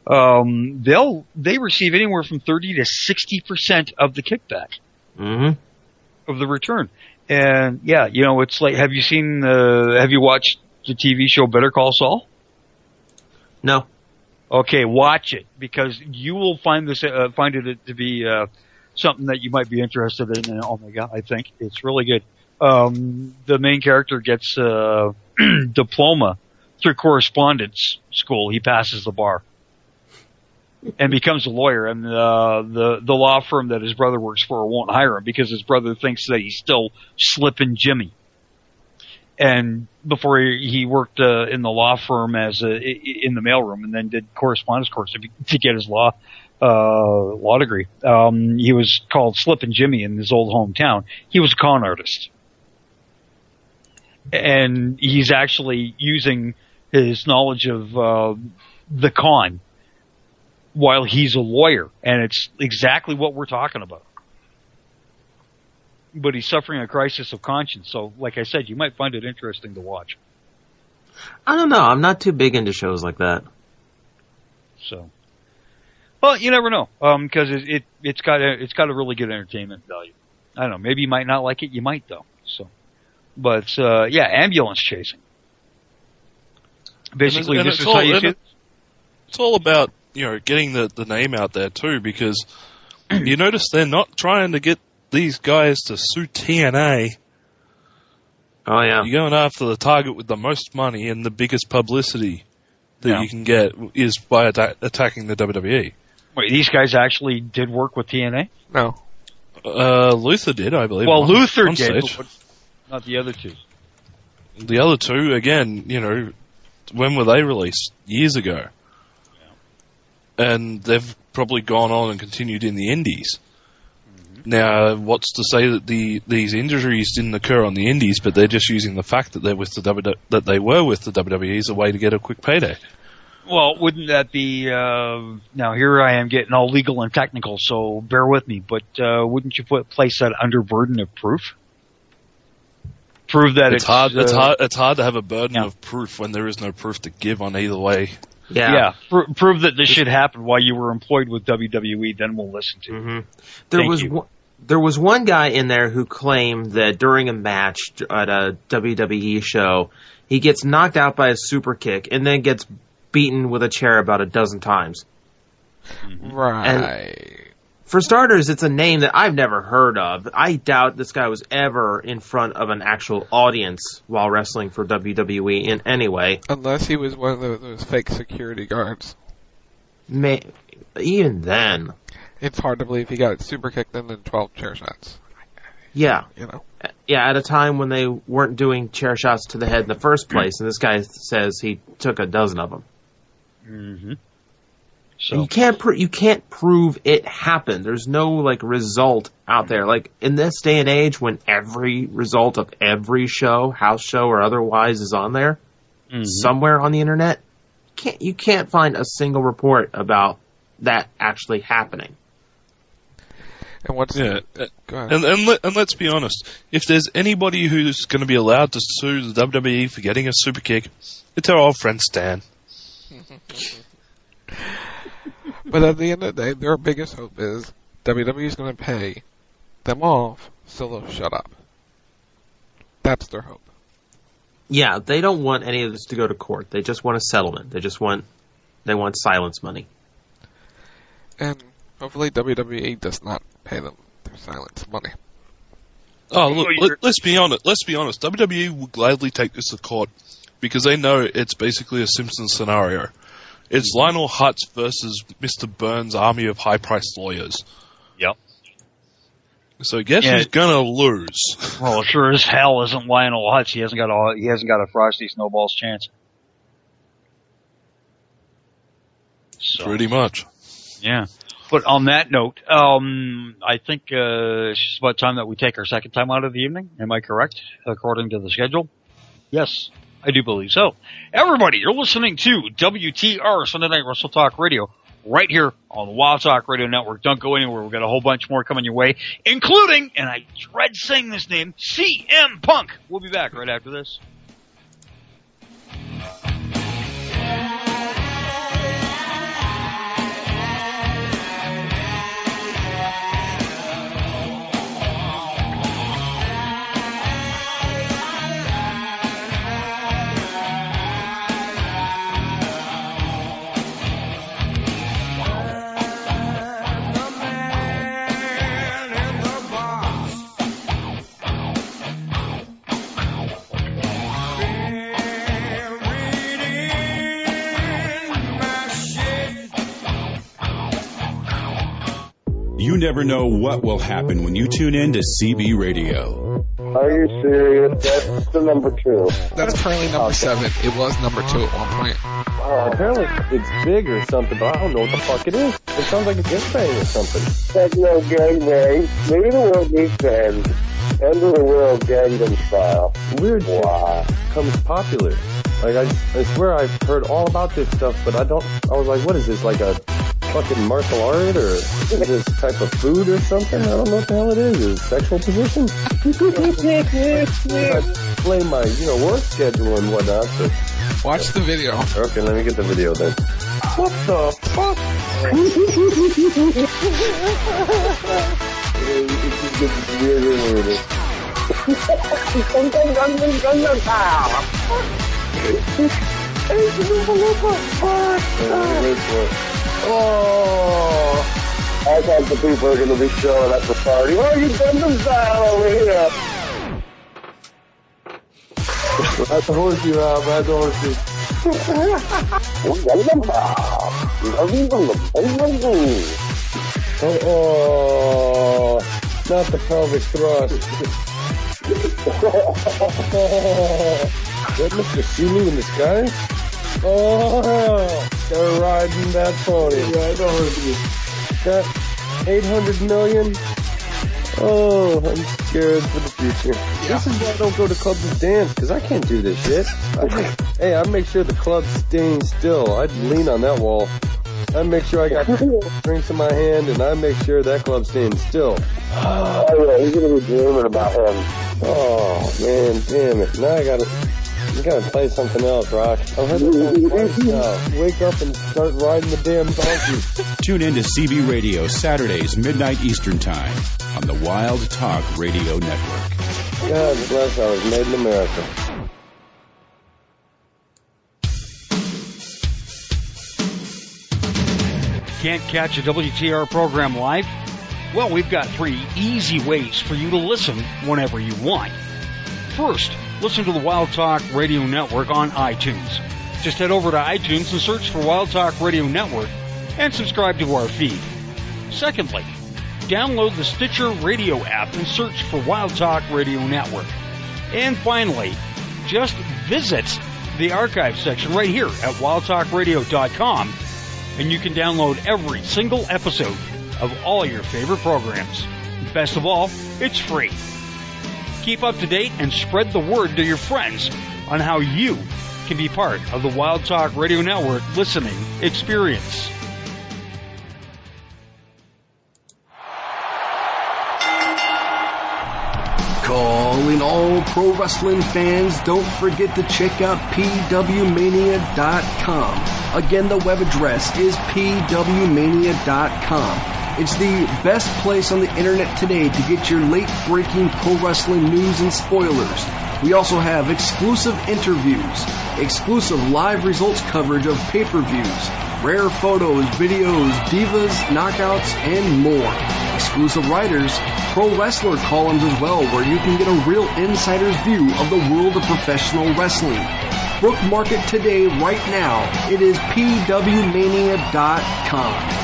they receive anywhere from 30 to 60% of the kickback of the return. And yeah, it's like, have you watched the TV show Better Call Saul? No. Okay, watch it, because you will find it to be something that you might be interested in. And oh my god, I think it's really good. The main character gets a diploma through correspondence school. He passes the bar and becomes a lawyer, and the law firm that his brother works for won't hire him because his brother thinks that he's still Slippin' Jimmy. And before he worked in the law firm as in the mailroom, and then did correspondence course to get his law degree. He was called Slippin' Jimmy in his old hometown. He was a con artist, and he's actually using his knowledge of the con while he's a lawyer, and it's exactly what we're talking about. But he's suffering a crisis of conscience. So, like I said, you might find it interesting to watch. I don't know. I'm not too big into shows like that. So, well, you never know, because it's got a really good entertainment value. I don't know. Maybe you might not like it. You might though. So, but yeah, ambulance chasing. Basically, this is how you see it. It's all about getting the name out there too, because you notice they're not trying to get these guys to sue TNA. Oh yeah. You're going after the target with the most money and the biggest publicity that you can get is by attacking the WWE. Wait, these guys actually did work with TNA? No. Luther did, I believe. Well, Luther did, but not the other two. The other two, again, when were they released? Years ago. Yeah. And they've probably gone on and continued in the indies. Now, what's to say that these injuries didn't occur on the indies, but they're just using the fact that that they were with the WWE as a way to get a quick payday? Well, wouldn't that be now here I am getting all legal and technical, so bear with me, but wouldn't you place that under burden of proof? Prove that it's hard. It's hard to have a burden of proof when there is no proof to give on either way. Yeah. Prove that this should happen while you were employed with WWE, then we'll listen to you. There was There was one guy in there who claimed that during a match at a WWE show, he gets knocked out by a super kick and then gets beaten with a chair about a dozen times. Right. And for starters, it's a name that I've never heard of. I doubt this guy was ever in front of an actual audience while wrestling for WWE in any way. Unless he was one of those fake security guards. Even then. It's hard to believe he got super kicked and then 12 chair shots. Yeah. You know? Yeah, at a time when they weren't doing chair shots to the head in the first place, and this guy says he took a dozen of them. Mm-hmm. So you can't prove it happened. There's no like result out there. Like in this day and age, when every result of every show, house show or otherwise, is on there somewhere on the internet, you can't find a single report about that actually happening. And what's go ahead. And let's be honest. If there's anybody who's going to be allowed to sue the WWE for getting a super kick, it's our old friend Stan. But at the end of the day, their biggest hope is WWE's going to pay them off so they'll shut up. That's their hope. Yeah, they don't want any of this to go to court. They just want a settlement. They want silence money. And hopefully WWE does not pay them their silence money. Oh, look, let's be honest. WWE will gladly take this to court because they know it's basically a Simpsons scenario. It's Lionel Hutz versus Mr. Burns' army of high-priced lawyers. Yep. So guess who's gonna lose? Well, sure as hell isn't Lionel Hutz. He hasn't got a Frosty Snowball's chance. So, pretty much. Yeah. But on that note, I think it's just about time that we take our second time out of the evening. Am I correct? According to the schedule? Yes, I do believe so. Everybody, you're listening to WTR Sunday Night Wrestle Talk Radio right here on the Wild Talk Radio Network. Don't go anywhere. We've got a whole bunch more coming your way, including, and I dread saying this name, CM Punk. We'll be back right after this. You never know what will happen when you tune in to CB Radio. Are you serious? That's the number 2. That's currently number 7. It was number 2 at one point. Apparently it's big or something, but I don't know what the fuck it is. It sounds like a gangbang or something. That's no gangbang. Maybe the world needs to end. End of the world Gangnam Style. Weird shit becomes popular. Like, I swear I've heard all about this stuff, but I was like, what is this, like a fucking martial art, or is this type of food or something? I don't know what the hell it is. Is it sexual position? I play my, work schedule and whatnot, but... Watch the video. Okay, let me get the video then. What the fuck? Oh, I thought the people are going to be showing at the party. Oh, you Gangnam Style over here. That's the horsey, Rob. That's the horsey. Oh, not the pelvic thrust. That Mr. Sulu in the sky? Oh, they're riding that pony. Right over that 800 million. Oh, I'm scared for the future. Yeah. This is why I don't go to clubs and dance, because I can't do this shit. I make sure the club's staying still. I'd lean on that wall. I make sure I got drinks in my hand, and I make sure that club's staying still. Oh, yeah, he's going to be dreaming about him. Oh, man, damn it. Now I gotta... You gotta play something else, Rock. I'm heading home right now. Wake up and start riding the damn donkey. Tune in to CB Radio Saturdays, midnight Eastern Time on the Wild Talk Radio Network. God bless, I was made in America. Can't catch a WTR program live? Well, we've got 3 easy ways for you to listen whenever you want. First, listen to the Wild Talk Radio Network on iTunes. Just head over to iTunes and search for Wild Talk Radio Network and subscribe to our feed. Secondly, download the Stitcher Radio app and search for Wild Talk Radio Network. And finally, just visit the archive section right here at wildtalkradio.com and you can download every single episode of all your favorite programs. Best of all, it's free. Keep up to date and spread the word to your friends on how you can be part of the Wild Talk Radio Network listening experience. Calling all pro wrestling fans, don't forget to check out pwmania.com. Again, the web address is pwmania.com. It's the best place on the internet today to get your late-breaking pro wrestling news and spoilers. We also have exclusive interviews, exclusive live results coverage of pay-per-views, rare photos, videos, divas, knockouts, and more. Exclusive writers, pro wrestler columns as well, where you can get a real insider's view of the world of professional wrestling. Bookmark it today, right now. It is pwmania.com.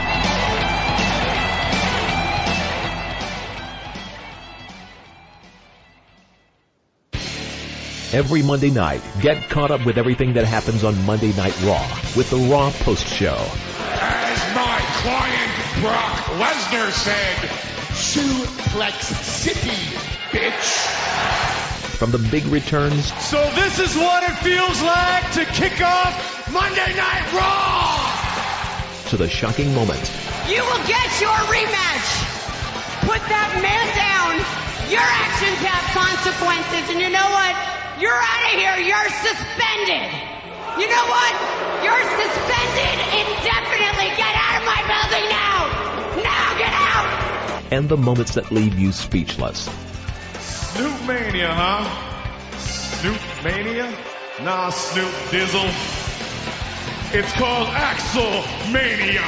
Every Monday night, get caught up with everything that happens on Monday Night Raw with the Raw Post Show. As my client Brock Lesnar said, Suplex City, bitch. From the big returns So this is what it feels like to kick off Monday Night Raw. to the shocking moments, You will get your rematch. Put that man down. Your actions have consequences, and you know what? You're out of here. You're suspended. You know what? You're suspended indefinitely. Get out of my building now. Now get out. and the moments that leave you speechless. Snoop Mania, huh? Snoop Mania? Nah, Snoop Dizzle. It's called Axel Mania.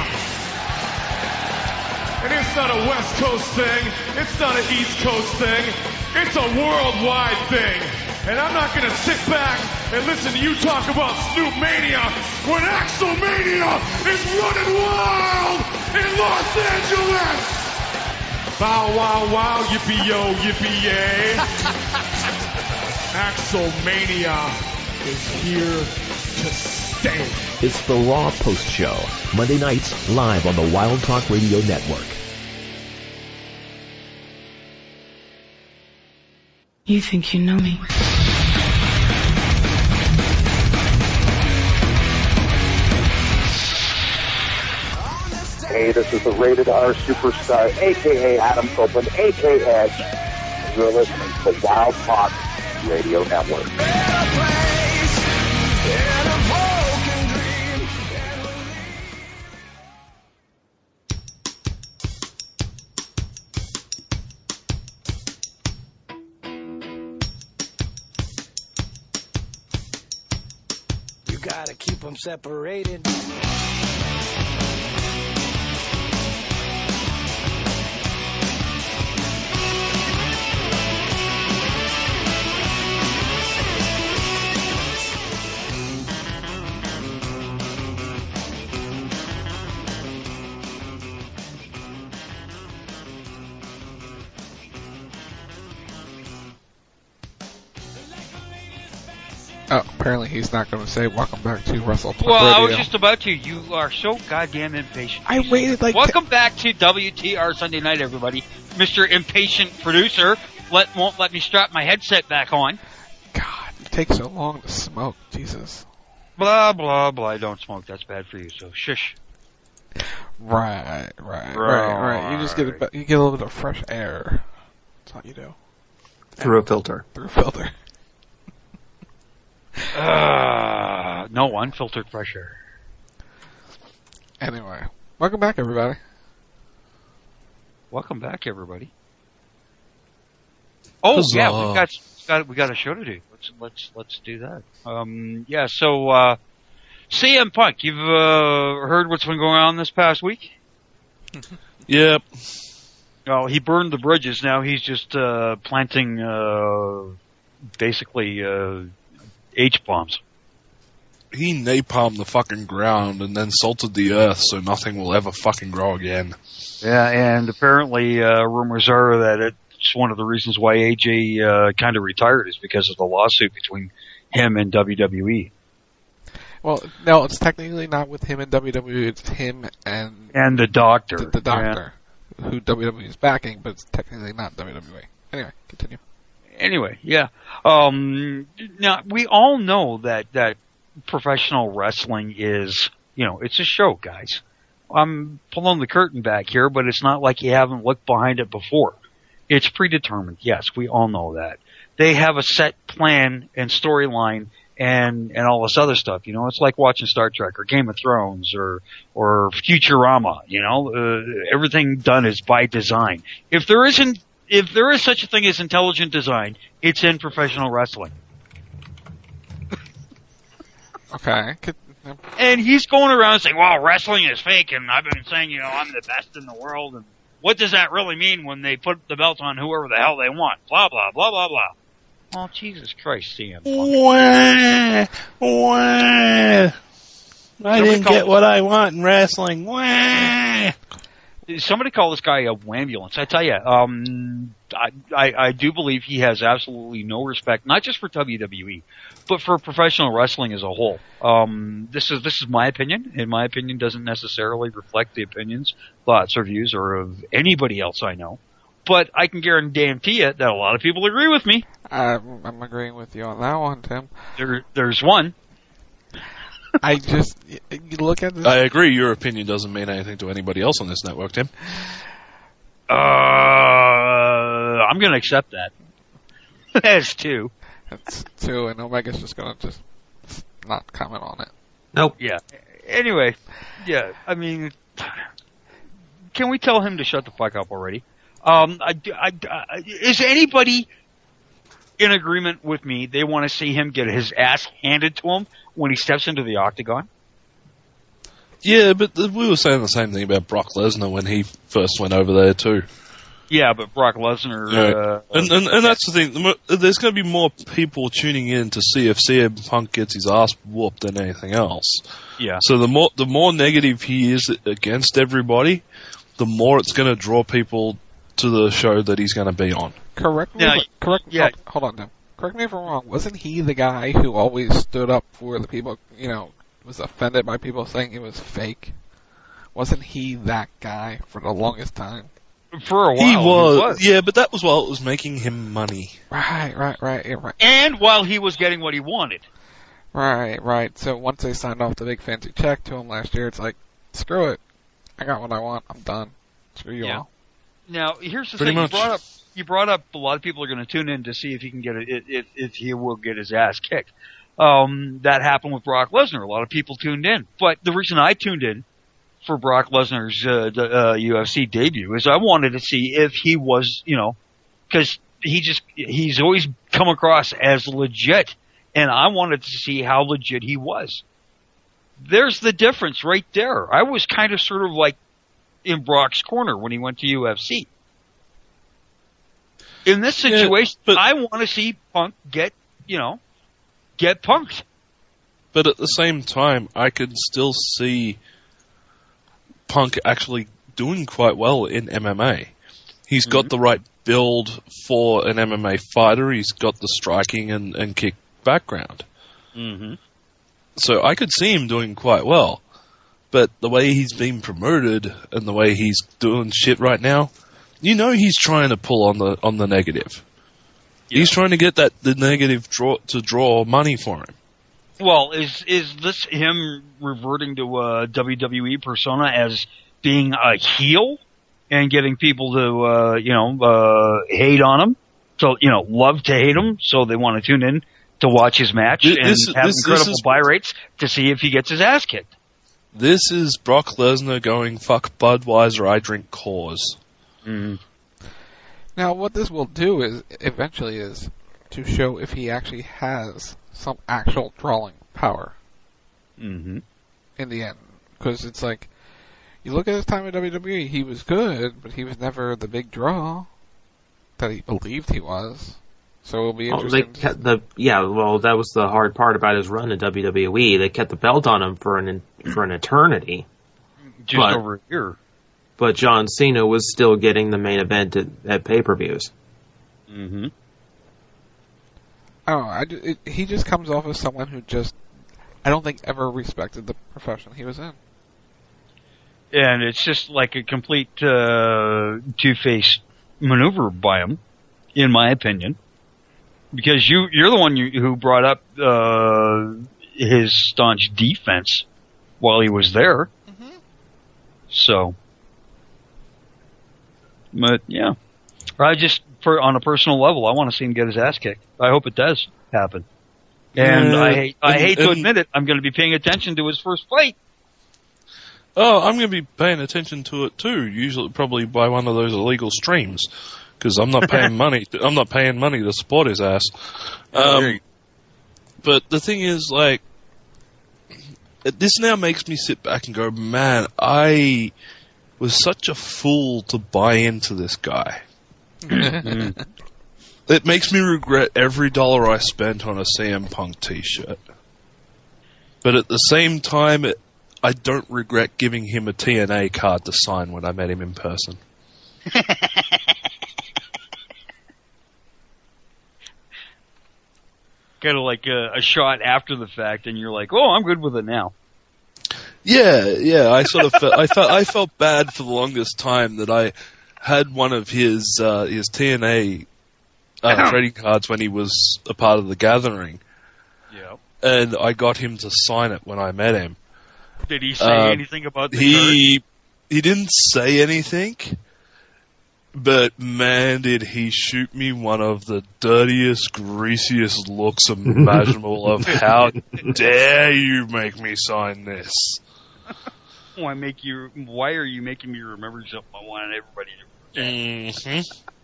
And it's not a West Coast thing. It's not an East Coast thing. It's a worldwide thing. And I'm not going to sit back and listen to you talk about Snoop Mania when Axel Mania is running wild in Los Angeles. Bow, wow, wow, yippee-yo, yippee-yay. Axel Mania is here to stay. It's the Raw Post Show, Monday nights live on the Wild Talk Radio Network. You think you know me? Hey, this is the Rated R Superstar, a.k.a. Adam Copeland, a.k.a. Edge. You're listening to the Wild Talk Radio Network. You gotta keep them separated. Oh, apparently he's not going to say welcome back to Wrestle Talk Well, Radio. I was just about to. You are so goddamn impatient. I waited like... Welcome back to WTR Sunday Night, everybody. Mr. Impatient Producer won't let me strap my headset back on. God, it takes so long to smoke. Jesus. Blah, blah, blah. I don't smoke. That's bad for you, so shush. Right. You just get you get a little bit of fresh air. That's all you do. Through a filter. Through a filter. No, unfiltered fresh air. Anyway, welcome back, everybody. Welcome back, everybody. Oh Huzzah. yeah, we got a show to do. Let's do that. So CM Punk, you've heard what's been going on this past week? Yep. Well, he burned the bridges. Now he's just planting basically H-bombs. He napalmed the fucking ground and then salted the earth so nothing will ever fucking grow again. Yeah, and apparently rumors are that it's one of the reasons why AJ kind of retired is because of the lawsuit between him and WWE. Well, no, it's technically not with him and WWE. It's him and the Doctor. The Doctor, who WWE is backing, but it's technically not WWE. Anyway, continue. Anyway, yeah. Now we all know that professional wrestling is, it's a show, guys. I'm pulling the curtain back here, but it's not like you haven't looked behind it before. It's predetermined. Yes, we all know that. They have a set plan and storyline and all this other stuff. It's like watching Star Trek or Game of Thrones or Futurama. Everything done is by design. If there is such a thing as intelligent design, it's in professional wrestling. Okay. And he's going around saying, well, wrestling is fake, and I've been saying, I'm the best in the world, and what does that really mean when they put the belt on whoever the hell they want? Blah, blah, blah, blah, blah. Oh, Jesus Christ, CM Punk. I didn't get what I want in wrestling. Somebody call this guy a wambulance. I tell you, I do believe he has absolutely no respect, not just for WWE, but for professional wrestling as a whole. This is my opinion, and my opinion doesn't necessarily reflect the opinions, thoughts, or views or of anybody else I know. But I can guarantee you that a lot of people agree with me. I'm agreeing with you on that one, Tim. There's one. You look at this. I agree. Your opinion doesn't mean anything to anybody else on this network, Tim. I'm going to accept that. That's two. That's two, and Omega's just going to not comment on it. Nope. Yeah. Anyway, yeah. I mean, can we tell him to shut the fuck up already? Is anybody in agreement with me? They want to see him get his ass handed to him when he steps into the octagon? Yeah, but we were saying the same thing about Brock Lesnar when he first went over there too. Yeah, but Brock Lesnar... Right. And that's the thing. There's going to be more people tuning in to see if CM Punk gets his ass whooped than anything else. Yeah. So the more negative he is against everybody, the more it's going to draw people to the show that he's going to be on. Correct me. Hold on, Tim. Correct me if I'm wrong. Wasn't he the guy who always stood up for the people? Was offended by people saying he was fake. Wasn't he that guy for the longest time? For a while, he was. Yeah, but that was while it was making him money. Right. Yeah, right. And while he was getting what he wanted. Right. So once they signed off the big fancy check to him last year, it's like, screw it. I got what I want. I'm done. Screw you all. Now, here's the Pretty thing. much. You brought up a lot of people are going to tune in to see if he can if he will get his ass kicked. That happened with Brock Lesnar. A lot of people tuned in. But the reason I tuned in for Brock Lesnar's UFC debut is I wanted to see if he was, because he's always come across as legit, and I wanted to see how legit he was. There's the difference right there. I was kind of sort of like in Brock's corner when he went to UFC. In this situation, I want to see Punk get punked. But at the same time, I can still see Punk actually doing quite well in MMA. He's got the right build for an MMA fighter. He's got the striking and kick background. Mm-hmm. So I could see him doing quite well. But the way he's being promoted and the way he's doing shit right now, he's trying to pull on the negative. Yeah. He's trying to get the negative draw money for him. Well, is this him reverting to a WWE persona as being a heel and getting people to hate on him? So love to hate him, so they want to tune in to watch his match and have incredible is, buy rates to see if he gets his ass kicked. This is Brock Lesnar going, fuck Budweiser, I drink Coors. Mm. Now, what this will do is, eventually, is to show if he actually has some actual drawing power. Mm-hmm. In the end. Because it's like, you look at his time in WWE, he was good, but he was never the big draw that he believed he was. So it'll be interesting. That was the hard part about his run in WWE. They kept the belt on him for an eternity. Just over a year. But John Cena was still getting the main event at pay-per-views. Mm-hmm. I don't know. He just comes off as someone who just, I don't think, ever respected the profession he was in. And it's just like a complete two-faced maneuver by him, in my opinion. Because you're the one who brought up his staunch defense while he was there. Mm-hmm. So, but yeah, on a personal level, I want to see him get his ass kicked. I hope it does happen. And I hate to admit it, I'm going to be paying attention to his first fight. Oh, I'm going to be paying attention to it too. Usually, probably by one of those illegal streams, because I'm not paying money. I'm not paying money to support his ass. But the thing is, like, this now makes me sit back and go, man, I was such a fool to buy into this guy. It makes me regret every dollar I spent on a CM Punk t-shirt. But at the same time, I don't regret giving him a TNA card to sign when I met him in person. Kind of like a shot after the fact, and you're like, "Oh, I'm good with it now." Yeah. I sort of I felt bad for the longest time that I had one of his TNA trading cards when he was a part of the Gathering. Yeah. And I got him to sign it when I met him. Did he say anything about the card? He didn't say anything, but man, did he shoot me one of the dirtiest, greasiest looks imaginable of how dare you make me sign this? Why are you making me remember something I wanted everybody to forget?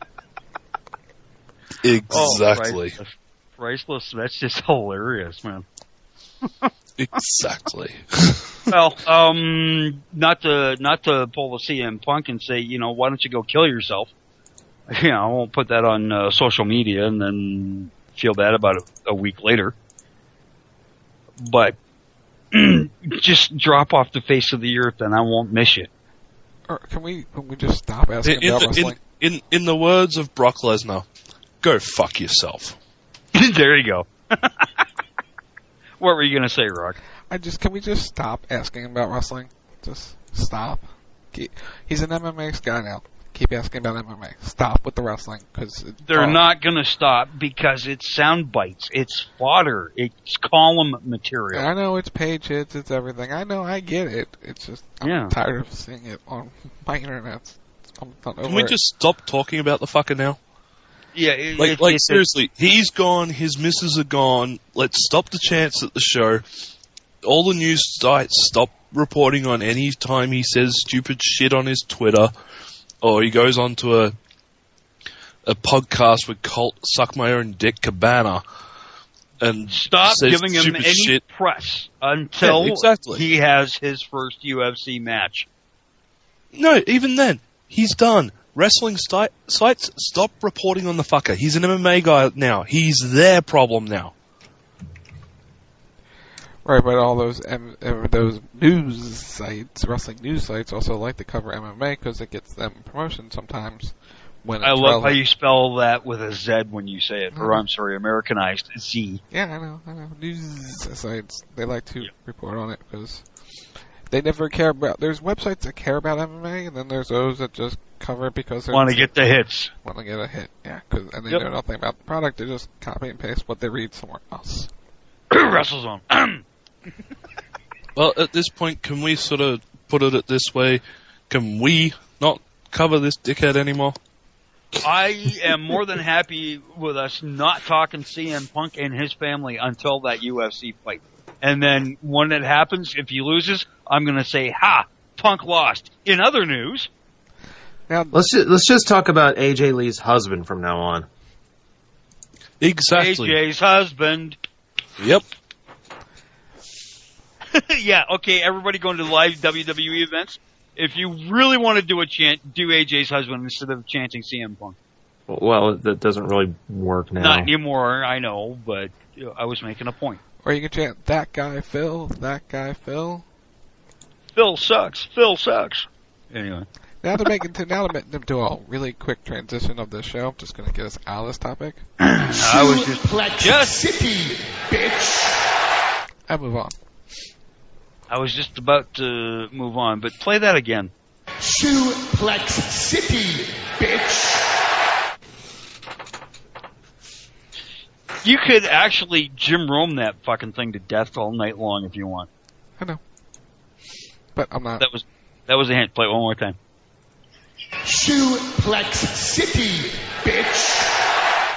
Exactly. Oh, priceless. That's just hilarious, man. Exactly. Well, not to pull the CM Punk and say, why don't you go kill yourself? I won't put that on social media and then feel bad about it a week later. But just drop off the face of the earth and I won't miss you. Or can we just stop asking about wrestling? In the words of Brock Lesnar, go fuck yourself. There you go. What were you going to say, Rock? Can we just stop asking about wrestling? Just stop. He's an MMA guy now. Keep asking about MMA. Stop with the wrestling. They're not going to stop because it's sound bites. It's fodder. It's column material. I know it's page hits. It's everything. I know. I get it. It's just I'm tired of seeing it on my internet. Can we just stop talking about the fucker now? Yeah, seriously, he's gone, his missus are gone, let's stop the chants at the show. All the news sites stop reporting on any time he says stupid shit on his Twitter, or he goes on to a podcast with Colt Suck My Own Dick Cabana, and stop says giving him any shit. press until he has his first UFC match. No, even then, he's done. Wrestling sites, stop reporting on the fucker. He's an MMA guy now. He's their problem now. Right, but all those news sites, wrestling news sites, also like to cover MMA because it gets them promotion sometimes. I love how you spell that with a Z when you say it, or I'm sorry, Americanized Z. Yeah, I know. News sites, they like to report on it because they never care about. There's websites that care about MMA, and then there's those that just cover it because they want to get the hits. Want to get a hit, yeah. And they know nothing about the product. They just copy and paste what they read somewhere else. WrestleZone. Well, at this point, can we sort of put it this way? Can we not cover this dickhead anymore? I am more than happy with us not talking CM Punk and his family until that UFC fight. And then when it happens, if he loses, I'm going to say, ha, Punk lost. In other news... Now, let's just talk about AJ Lee's husband from now on. Exactly. AJ's husband. Yep. Yeah, okay, everybody going to live WWE events. If you really want to do a chant, do AJ's husband instead of chanting CM Punk. Well, that doesn't really work now. Not anymore, I know, but I was making a point. Or you can chant, that guy Phil, that guy Phil. Phil sucks, Phil sucks. Anyway. Now to do a really quick transition of this show, I'm just going to get us out of this topic. I was just City, bitch. I move on. I was just about to move on, but play that again. Suplex City, bitch. You could actually Jim Rome that fucking thing to death all night long if you want. I know. But I'm not. That was a hint. Play it one more time. Suplex City, bitch.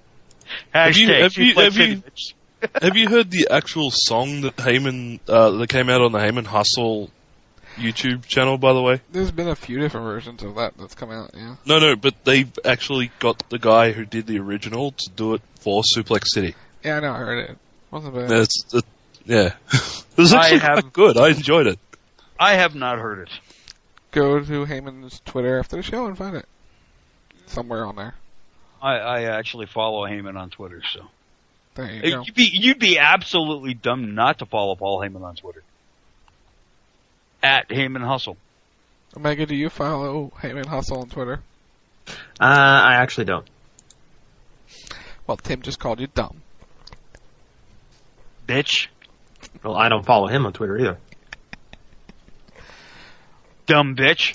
Hashtag have you heard the actual song that Heyman that came out on the Heyman Hustle YouTube channel, by the way? There's been a few different versions of that's come out, yeah. No, but they've actually got the guy who did the original to do it for Suplex City. Yeah, I know, I heard it. Wasn't bad. Yeah. It was actually quite good. I enjoyed it. I have not heard it. Go to Heyman's Twitter after the show and find it. Somewhere on there. I actually follow Heyman on Twitter, so. There you go. You'd be absolutely dumb not to follow Paul Heyman on Twitter. At Heyman Hustle. Omega, do you follow Heyman Hustle on Twitter? I actually don't. Well, Tim just called you dumb. Bitch. Well, I don't follow him on Twitter either. Dumb bitch.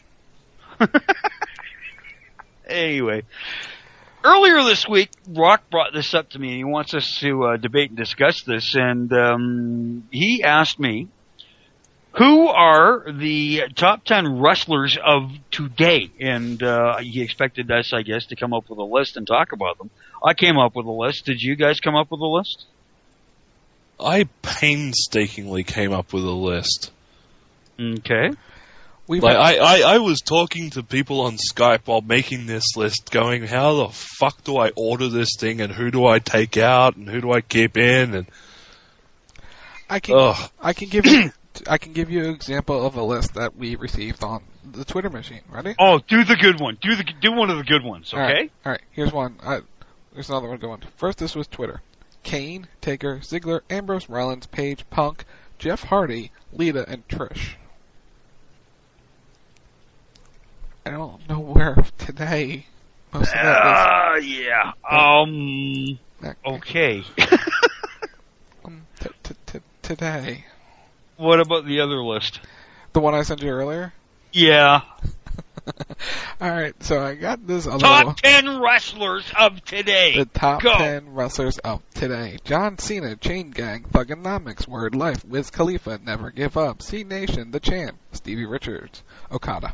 Anyway. Earlier this week, Rock brought this up to me, and he wants us to debate and discuss this, and he asked me, who are the top 10 wrestlers of today? And he expected us, I guess, to come up with a list and talk about them. I came up with a list. Did you guys come up with a list? I painstakingly came up with a list. Okay. I was talking to people on Skype while making this list, going, how the fuck do I order this thing, and who do I take out, and who do I keep in, and... I can give you an example of a list that we received on the Twitter machine. Ready? Oh, do the good one. Do one of the good ones, okay? All right. Here's one. There's another one going. First, this was Twitter. Kane, Taker, Ziggler, Ambrose, Rollins, Page, Punk, Jeff Hardy, Lita, and Trish. I don't know where today most of that is. Yeah. Okay. Today. What about the other list? The one I sent you earlier? Yeah. Alright, so I got this other Top one. 10 wrestlers of today. The top Go. 10 wrestlers of today. John Cena, Chain Gang, Thuganomics, Word Life, Wiz Khalifa, Never Give Up, C Nation, The Champ, Stevie Richards, Okada.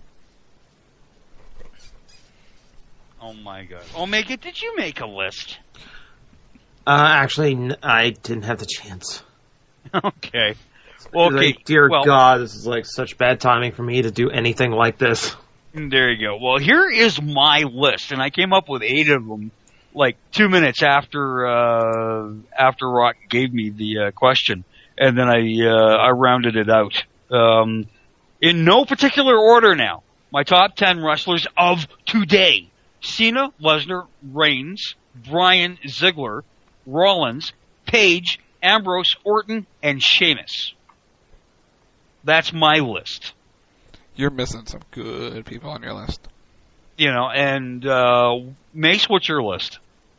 Oh my god. Omega, did you make a list? Actually, I didn't have the chance. Okay. Well, okay. Like, dear God, this is like such bad timing for me to do anything like this. There you go. Well, here is my list, and I came up with 8 of them, like 2 minutes after Rock gave me the question, and then I rounded it out. In no particular order now. My top 10 wrestlers of today: Cena, Lesnar, Reigns, Bryan, Ziggler, Rollins, Page, Ambrose, Orton, and Sheamus. That's my list. You're missing some good people on your list. You know, and Mace, what's your list?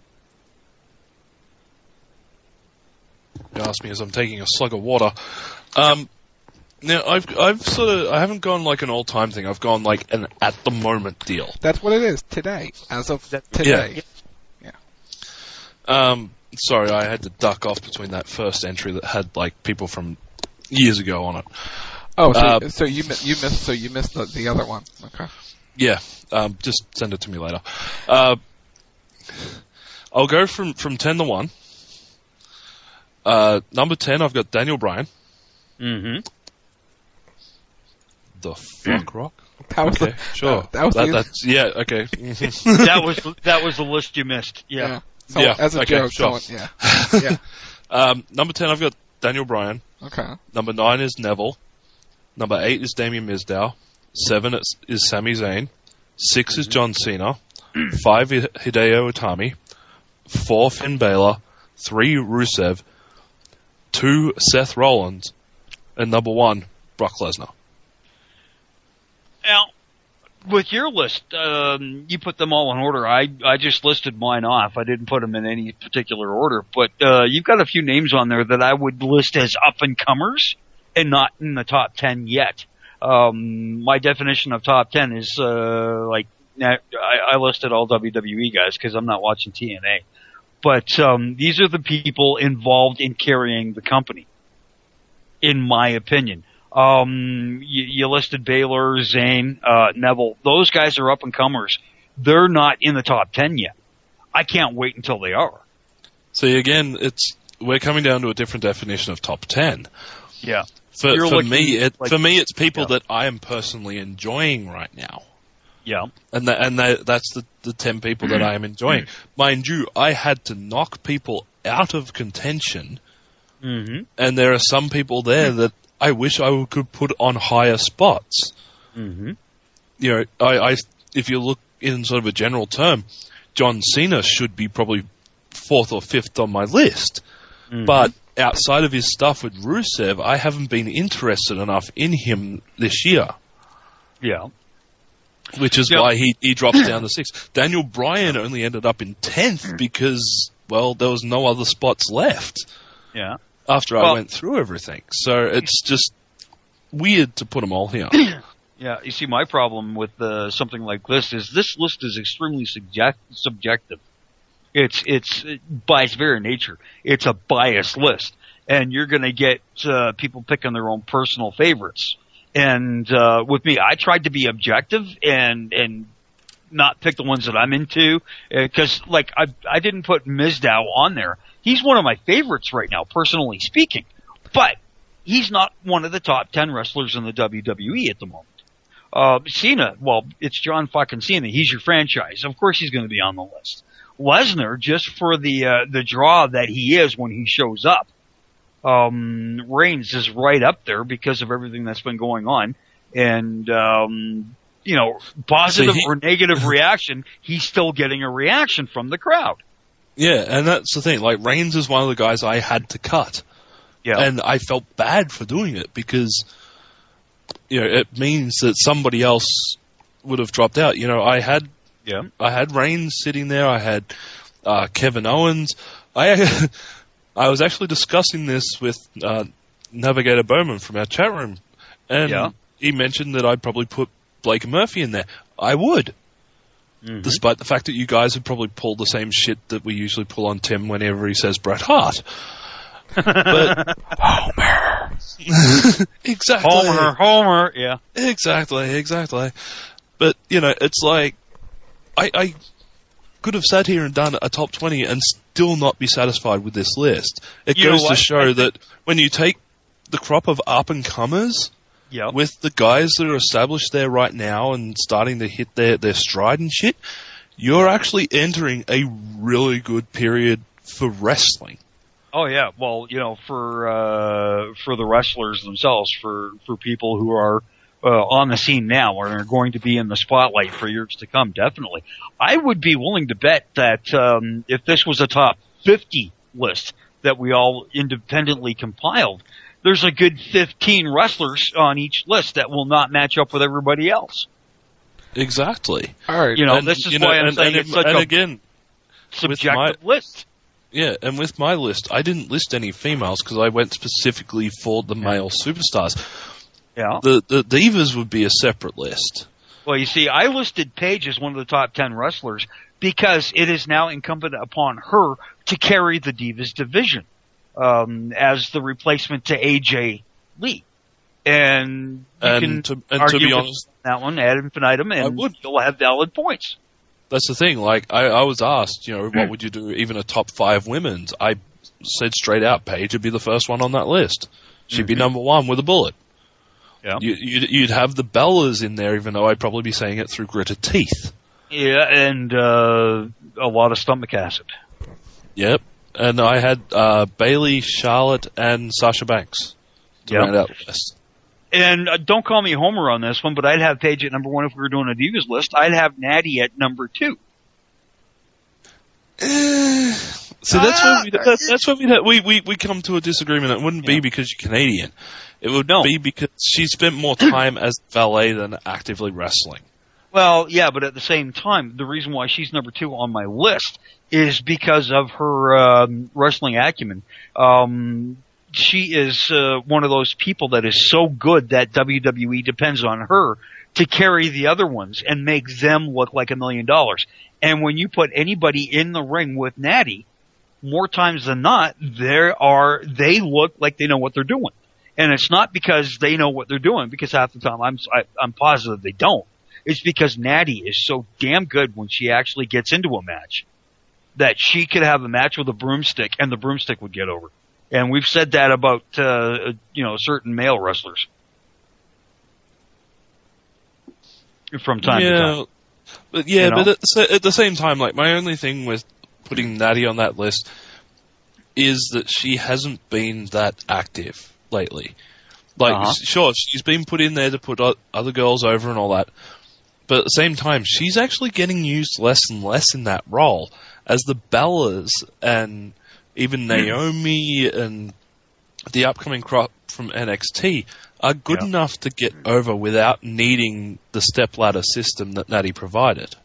You ask me as I'm taking a slug of water. Now I haven't gone like an all-time thing. I've gone like an at-the-moment deal. That's what it is today, as of today. Yeah. Sorry, I had to duck off between that first entry that had like people from years ago on it. Oh, so you missed the other one. Okay. Yeah, just send it to me later. I'll go from 10 to 1. Number 10, I've got Daniel Bryan. Mm-hmm. The fuck, Rock? That was okay, sure. That's yeah, okay. that was the list you missed. Yeah. Yeah, as a okay, joke. sure. Yeah. Number 10, I've got Daniel Bryan. Okay. Number 9 is Neville. Number 8 is Damien Mizdow. 7 is Sami Zayn. 6 is John Cena. 5 is Hideo Itami. 4 Finn Balor. 3 Rusev. 2 Seth Rollins. And number 1 Brock Lesnar. Now, with your list, you put them all in order. I just listed mine off. I didn't put them in any particular order. But you've got a few names on there that I would list as up-and-comers and not in the top 10 yet. My definition of top 10 is I listed all WWE guys because I'm not watching TNA. But these are the people involved in carrying the company, in my opinion. You listed Baylor, Zayn, Neville. Those guys are up-and-comers. They're not in the top 10 yet. I can't wait until they are. See, again, we're coming down to a different definition of top 10. Yeah. For me, it's people that I am personally enjoying right now. Yeah. And that's the 10 people that I am enjoying. Mind you, I had to knock people out of contention. Mm-hmm. And there are some people there that I wish I could put on higher spots. Mm-hmm. You know, I if you look in sort of a general term, John Cena should be probably 4th or 5th on my list. Mm-hmm. But outside of his stuff with Rusev, I haven't been interested enough in him this year. Yeah. Which is why he drops down to 6th. Daniel Bryan only ended up in 10th because, well, there was no other spots left. Yeah. After I went through everything. So it's just weird to put them all here. Yeah, you see, my problem with something like this list is extremely subjective. It's by its very nature, it's a biased list. And you're gonna get people picking their own personal favorites. And with me, I tried to be objective and not pick the ones that I'm into. Because, I didn't put Mizdow on there. He's one of my favorites right now, personally speaking. But he's not one of the top 10 wrestlers in the WWE at the moment. Cena, well, it's John fucking Cena. He's your franchise. Of course he's going to be on the list. Lesnar, just for the draw that he is when he shows up. Reigns is right up there because of everything that's been going on. And, positive or negative reaction, he's still getting a reaction from the crowd. Yeah, and that's the thing. Like, Reigns is one of the guys I had to cut. Yeah. And I felt bad for doing it because, it means that somebody else would have dropped out. I had Reigns sitting there. I had Kevin Owens. I was actually discussing this with Navigator Bowman from our chat room. And he mentioned that I'd probably put Blake Murphy in there. I would. Mm-hmm. Despite the fact that you guys would probably pull the same shit that we usually pull on Tim whenever he says Bret Hart. But Homer. Exactly. Homer, yeah. Exactly. But, it's like I could have sat here and done a top 20 and still not be satisfied with this list. It goes to show that when you take the crop of up-and-comers with the guys that are established there right now and starting to hit their stride and shit, you're actually entering a really good period for wrestling. Oh yeah, well, for the wrestlers themselves, for people who are on the scene now or are going to be in the spotlight for years to come, definitely. I would be willing to bet that if this was a top 50 list that we all independently compiled, there's a good 15 wrestlers on each list that will not match up with everybody else. Exactly. All right. This is why I'm saying it's such a subjective list. Yeah, and with my list, I didn't list any females because I went specifically for the male superstars. Yeah. The Divas would be a separate list. Well, you see, I listed Paige as one of the top 10 wrestlers because it is now incumbent upon her to carry the Divas division as the replacement to AJ Lee. And you can to argue be with honest, that one ad infinitum, and you'll have valid points. that's the thing. Like, I was asked, what would you do, even a top 5 women's? I said straight out, Paige would be the first one on that list. She'd be number 1 with a bullet. Yeah. You'd have the Bellas in there, even though I'd probably be saying it through gritted teeth. Yeah, and a lot of stomach acid. Yep. And I had Bayley, Charlotte, and Sasha Banks to round out the list. And don't call me Homer on this one, but I'd have Paige at number 1 if we were doing a Divas list. I'd have Natty at number 2. So that's where we come to a disagreement. It wouldn't be because you're Canadian. It would be because she spent more time as valet than actively wrestling. Well, yeah, but at the same time, the reason why she's number 2 on my list is because of her wrestling acumen. She is one of those people that is so good that WWE depends on her to carry the other ones and make them look like $1 million. And when you put anybody in the ring with Natty, more times than not, they look like they know what they're doing. And it's not because they know what they're doing, because half the time I'm positive they don't. It's because Natty is so damn good when she actually gets into a match that she could have a match with a broomstick and the broomstick would get over. And we've said that about, certain male wrestlers. From time to time. But at the same time, like, my only thing with putting Natty on that list is that she hasn't been that active lately. Like, sure, she's been put in there to put other girls over and all that, but at the same time, she's actually getting used less and less in that role, as the Bellas and even Naomi and the upcoming crop from NXT are good enough to get over without needing the stepladder system that Natty provided.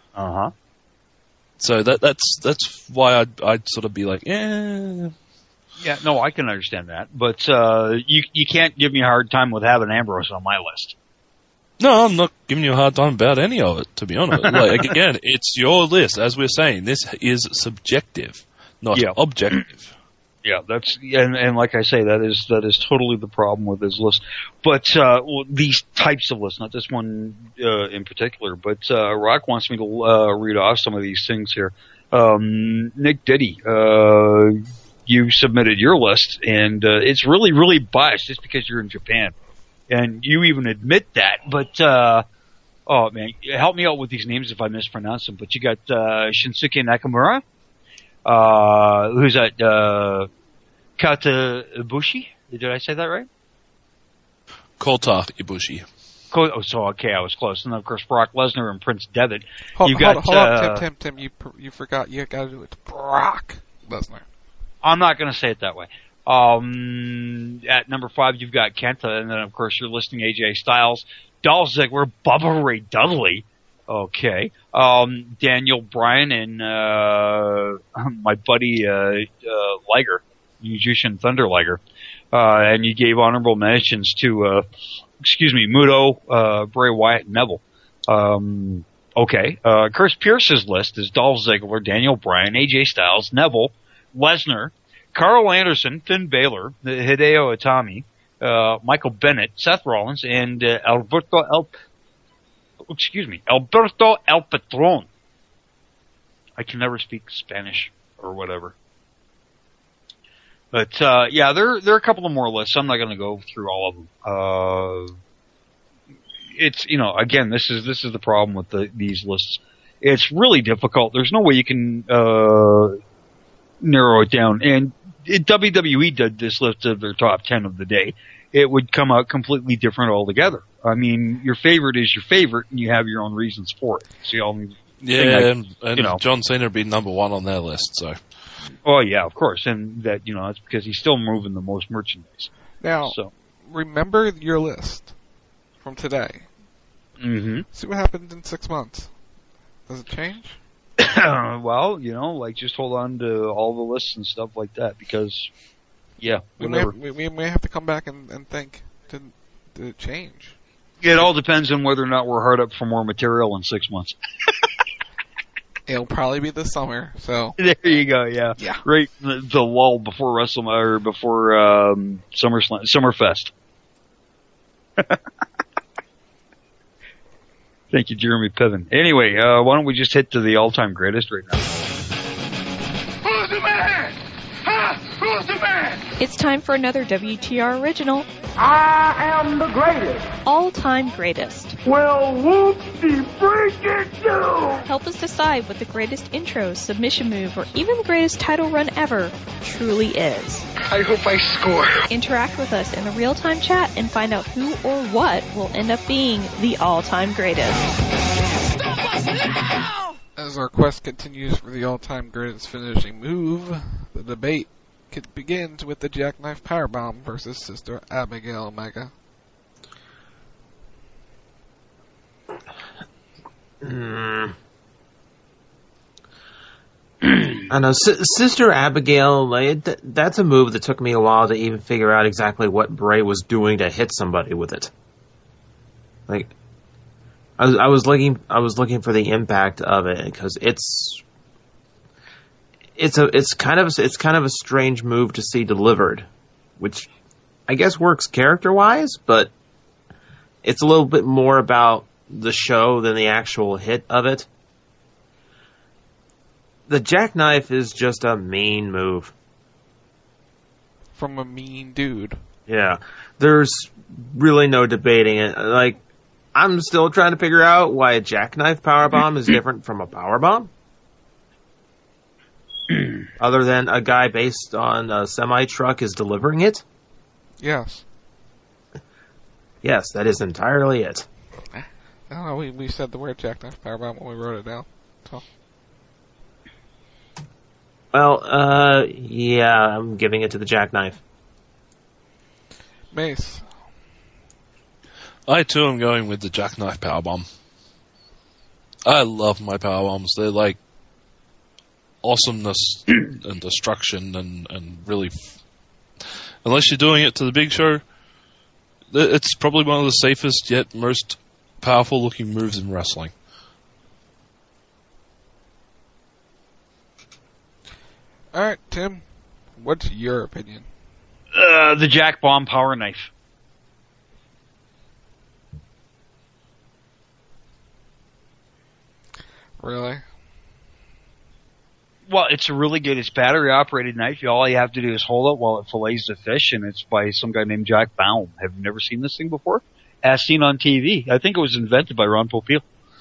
So that's why I'd sort of be like, Yeah, no, I can understand that, but you can't give me a hard time with having Ambrose on my list. No, I'm not giving you a hard time about any of it, to be honest. Like, again, it's your list. As we're saying, this is subjective, not objective. Yeah, and like I say, that is totally the problem with this list. But these types of lists, not this one in particular, but Rock wants me to read off some of these things here. Nick Diddy, you submitted your list, and it's really, really biased just because you're in Japan. And you even admit that, but, oh man, help me out with these names if I mispronounce them, but you got, Shinsuke Nakamura, who's that, Kata Ibushi? Did I say that right? Kota Ibushi. Okay, I was close. And then, of course, Brock Lesnar and Prince Devitt. Hold on, Tim, you forgot, you gotta do it to Brock Lesnar. I'm not gonna say it that way. At number 5, you've got Kenta, and then of course you're listing AJ Styles, Dolph Ziggler, Bubba Ray Dudley. Okay. Daniel Bryan and, my buddy, Liger, Musician Thunder Liger. And you gave honorable mentions to, Muto, Bray Wyatt, and Neville. Okay. Chris Pierce's list is Dolph Ziggler, Daniel Bryan, AJ Styles, Neville, Lesnar, Carl Anderson, Finn Balor, Hideo Itami, Michael Bennett, Seth Rollins, and Alberto El Patron. I can never speak Spanish or whatever. But there are a couple of more lists. I'm not going to go through all of them. It's again, this is the problem with these lists. It's really difficult. There's no way you can narrow it down. And WWE did this list of their top 10 of the day. It would come out completely different altogether. I mean, your favorite is your favorite, and you have your own reasons for it. So and John Cena would be number 1 on their list. So, oh yeah, of course, and that that's because he's still moving the most merchandise. Now, remember your list from today. Mm-hmm. See what happens in 6 months. Does it change? Well, just hold on to all the lists and stuff like that because, we may have to come back and think, did it change? It all depends on whether or not we're hard up for more material in 6 months. It'll probably be this summer, so. There you go, yeah. Right, the lull before Summerfest. Thank you, Jeremy Piven. Anyway, why don't we just hit to the all-time greatest right now? Who's the man? Huh? Who's the man? It's time for another WTR original. I am the greatest. All-time greatest. Well, whoop-de-freaking-do. Help us decide what the greatest intro, submission move, or even the greatest title run ever truly is. I hope I score. Interact with us in the real-time chat and find out who or what will end up being the all-time greatest. As our quest continues for the all-time greatest finishing move, the debate begins with the Jackknife Powerbomb versus Sister Abigail Omega. I know, Sister Abigail, that's a move that took me a while to even figure out exactly what Bray was doing to hit somebody with it. Like, I was looking for the impact of it, because it's kind of a strange move to see delivered, which I guess works character-wise, but it's a little bit more about the show than the actual hit of it. The jackknife is just a mean move. From a mean dude. Yeah. There's really no debating it. Like, I'm still trying to figure out why a jackknife powerbomb is different from a powerbomb. Other than a guy based on a semi-truck is delivering it? Yes. Yes, that is entirely it. I don't know, we said the word jackknife powerbomb when we wrote it down. So. Well, yeah, I'm giving it to the jackknife. Mace. I too am going with the jackknife powerbomb. I love my powerbombs. They're like awesomeness and destruction and really, unless you're doing it to the Big Show, it's probably one of the safest yet most powerful looking moves in wrestling. Alright, Tim, what's your opinion? The Jack Bomb Power Knife. Really? Well, it's a really good, it's battery operated knife. All you have to do is hold it while it fillets the fish, and it's by some guy named Jack Baum. Have you never seen this thing before? As seen on TV. I think it was invented by Ron Popeil.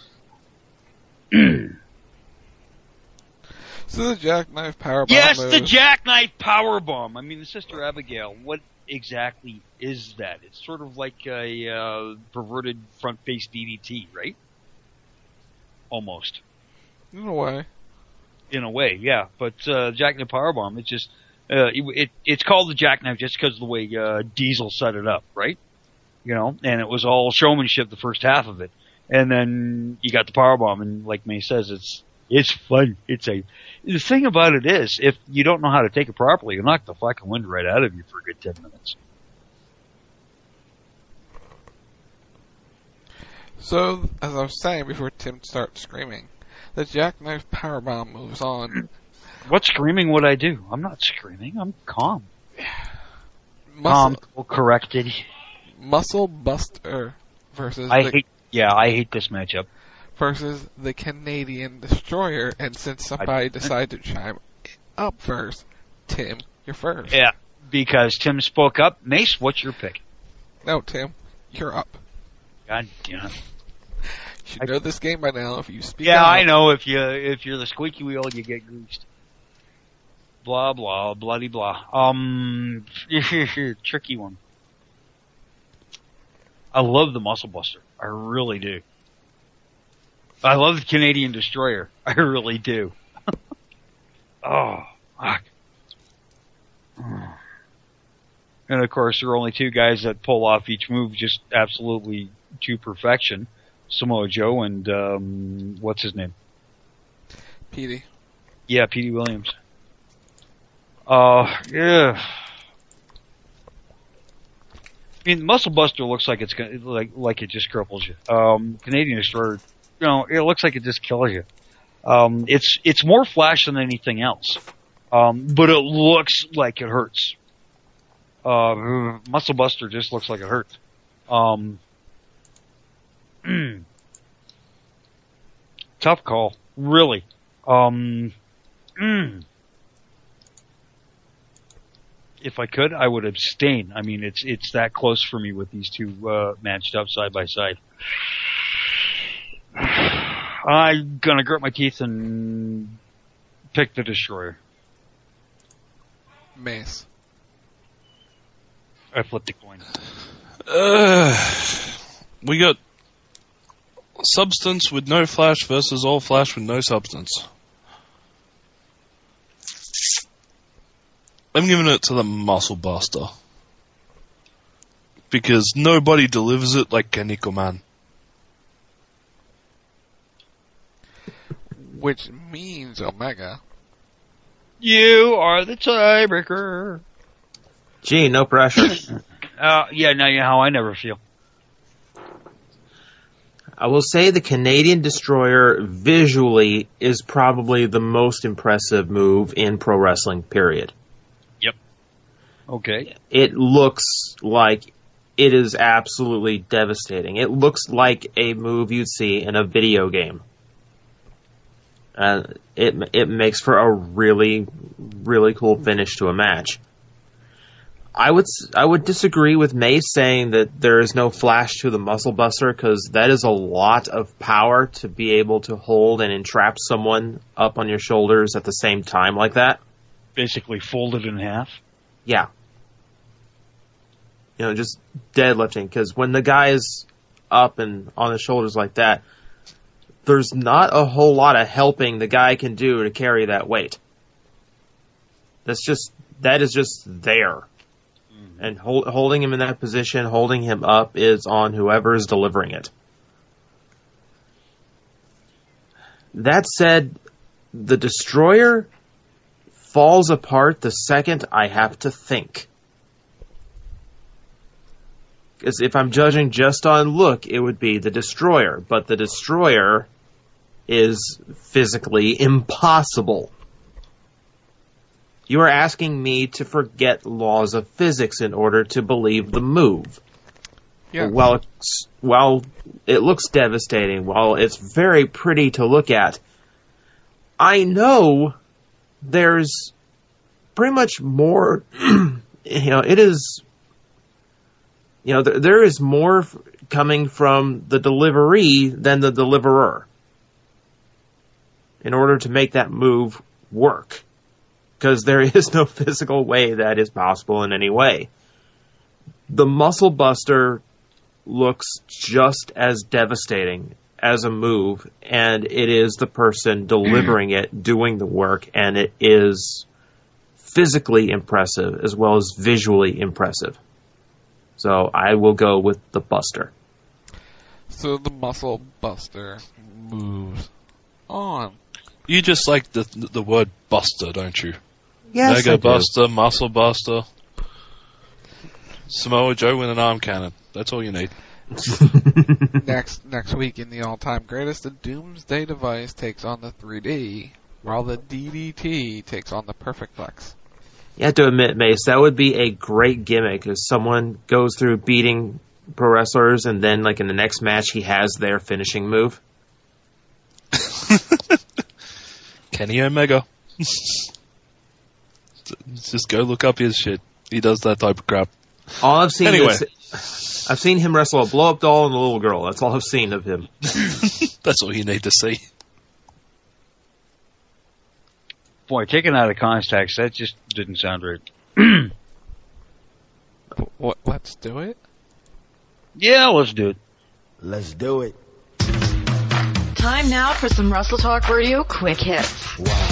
So the jackknife powerbomb. Yes, the jackknife powerbomb. I mean, the Sister Abigail. What exactly is that? It's sort of like a perverted front face DDT, right? Almost. In a way. In a way, yeah. But jackknife powerbomb, it's just it's called the jackknife just because of the way Diesel set it up, right? You know, and it was all showmanship the first half of it, and then you got the powerbomb, and like May says, it's fun. The thing about it is, if you don't know how to take it properly, you'll knock the fucking wind right out of you for a good 10 minutes. So, as I was saying before Tim starts screaming, the jackknife powerbomb moves on. What screaming would I do? I'm not screaming. I'm calm. Calm, corrected. Muscle Buster versus I hate this matchup. Versus the Canadian Destroyer, and since somebody decided to chime up first, Tim, you're first. Yeah, because Tim spoke up. Mace, what's your pick? No, Tim, you're up. God damn. You should know this game by now if you speak Yeah, out. I know. If you're the squeaky wheel, you get greased. Blah, blah, bloody blah. Tricky one. I love the Muscle Buster. I really do. I love the Canadian Destroyer. I really do. Oh, fuck. And of course, there are only two guys that pull off each move just absolutely to perfection. Samoa Joe and, what's his name? Petey. Yeah, Petey Williams. Yeah. I mean, Muscle Buster looks like it's gonna, like it just cripples you. Canadian Destroyer, you know, it looks like it just kills you. It's more flash than anything else. But it looks like it hurts. Muscle Buster just looks like it hurts. Tough call, really. If I could, I would abstain. I mean, it's that close for me with these two matched up side by side. I'm gonna grit my teeth and pick the Destroyer. Mace. I flipped a coin. We got substance with no flash versus all flash with no substance. I'm giving it to the Muscle Buster. Because nobody delivers it like Kaneko Man. Which means Omega. You are the tiebreaker. Gee, no pressure. Yeah, now you know how I never feel. I will say the Canadian Destroyer visually is probably the most impressive move in pro wrestling, period. Yep. Okay. It looks like it is absolutely devastating. It looks like a move you'd see in a video game. It makes for a really, really cool finish to a match. I would disagree with Mace saying that there is no flash to the Muscle Buster, because that is a lot of power to be able to hold and entrap someone up on your shoulders at the same time like that. Basically folded in half. Yeah. You know, just deadlifting, because when the guy is up and on his shoulders like that, there's not a whole lot of helping the guy can do to carry that weight. That is just there. And holding him in that position, holding him up, is on whoever is delivering it. That said, the Destroyer falls apart the second I have to think. Because if I'm judging just on look, it would be the Destroyer. But the Destroyer is physically impossible. You are asking me to forget laws of physics in order to believe the move. Yeah. While it looks devastating, while it's very pretty to look at, I know there's pretty much more, it is, there is more coming from the delivery than the deliverer in order to make that move work. Because there is no physical way that is possible in any way. The Muscle Buster looks just as devastating as a move, and it is the person delivering it, doing the work, and it is physically impressive as well as visually impressive. So I will go with the Buster. So the Muscle Buster moves on. You just like the word Buster, don't you? Yes, Mega Buster, Muscle Buster, Samoa Joe with an arm cannon. That's all you need. Next week in the all-time greatest, the Doomsday Device takes on the 3D, while the DDT takes on the Perfect Flex. You have to admit, Mace, that would be a great gimmick if someone goes through beating pro wrestlers and then, like, in the next match, he has their finishing move. Kenny Omega. Just go look up his shit. He does that type of crap. All I've seen anyway. I've seen him wrestle a blow-up doll and a little girl. That's all I've seen of him. That's all you need to see. Boy, taken out of context, that just didn't sound right. Let's do it? Yeah, let's do it. Let's do it. Time now for some Wrestle Talk Radio quick hits. Wow.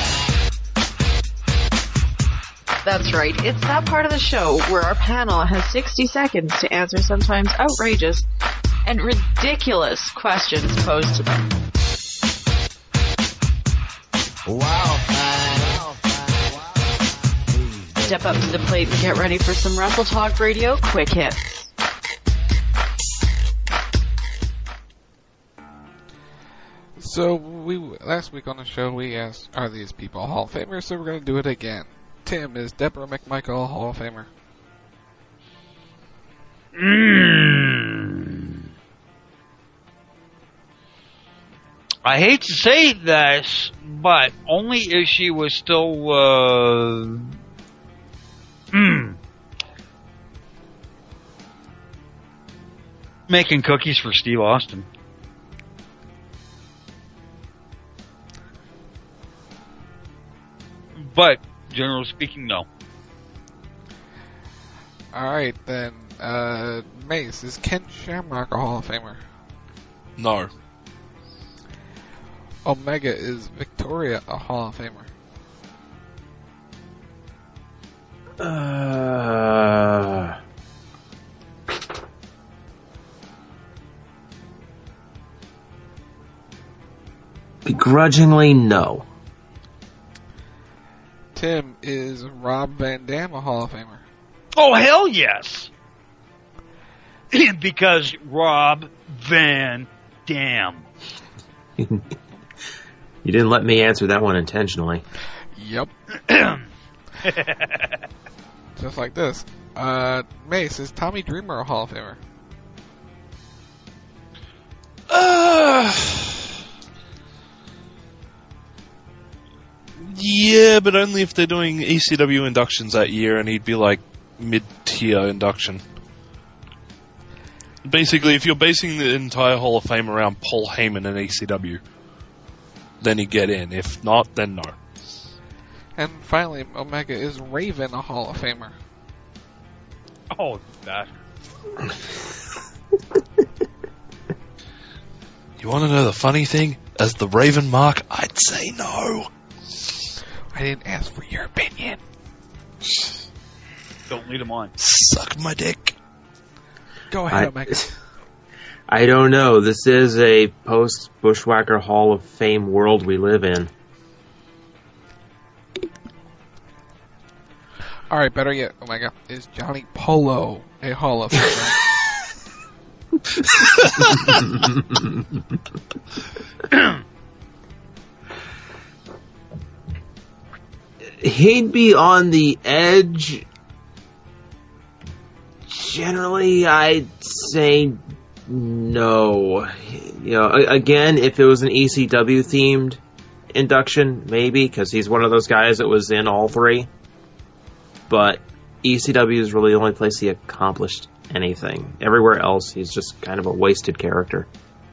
That's right, it's that part of the show where our panel has 60 seconds to answer sometimes outrageous and ridiculous questions posed to them. Wow. Step up to the plate and get ready for some Wrestle Talk Radio quick hits. So last week on the show we asked, are these people Hall of Famers? So we're going to do it again. Tim, is Deborah McMichael a Hall of Famer? I hate to say this, but only if she was still making cookies for Steve Austin. But, generally speaking, no. Alright, then, Mace, is Ken Shamrock a Hall of Famer? No. Omega, is Victoria a Hall of Famer? Begrudgingly, no. Tim, is Rob Van Dam a Hall of Famer? Oh, hell yes! Because Rob Van Dam. You didn't let me answer that one intentionally. Yep. Just like this. Mace, is Tommy Dreamer a Hall of Famer? Yeah, but only if they're doing ECW inductions that year, and he'd be like mid-tier induction. Basically, if you're basing the entire Hall of Fame around Paul Heyman and ECW, then he'd get in. If not, then no. And finally, Omega, is Raven a Hall of Famer? Oh, that. You want to know the funny thing? As the Raven mark, I'd say no. I didn't ask for your opinion. Don't lead him on. Suck my dick. Go ahead, Omega. I don't know. This is a post-Bushwhacker Hall of Fame world we live in. Alright, better yet, Omega, is Johnny Polo a Hall of Famer? He'd be on the edge. Generally, I'd say no. You know, again, if it was an ECW themed induction, maybe, because he's one of those guys that was in all three. But ECW is really the only place he accomplished anything. Everywhere else, he's just kind of a wasted character.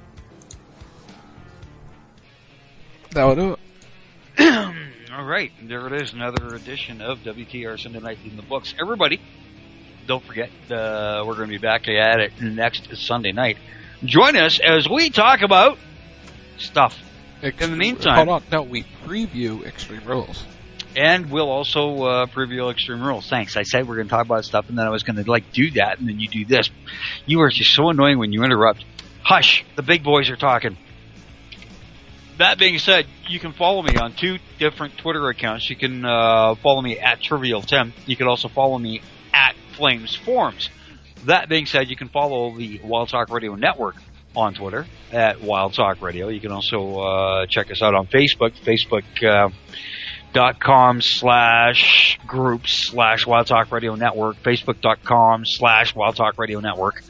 That will do it. All right, there it is, another edition of WTR Sunday Night in the books. Everybody, don't forget, we're going to be back at it next Sunday night. Join us as we talk about stuff. In the meantime... Hold on, no, we preview Extreme Rules. And we'll also preview Extreme Rules. Thanks. I said we're going to talk about stuff, and then I was going to do that, and then you do this. You are just so annoying when you interrupt. Hush, the big boys are talking. That being said, you can follow me on 2 different Twitter accounts. You can follow me at Trivial Tim. You can also follow me at Flames Forums. That being said, you can follow the Wild Talk Radio Network on Twitter at Wild Talk Radio. You can also check us out on Facebook, Facebook.com/groups/Wild Talk Radio Network, Facebook.com/Wild Talk Radio Network.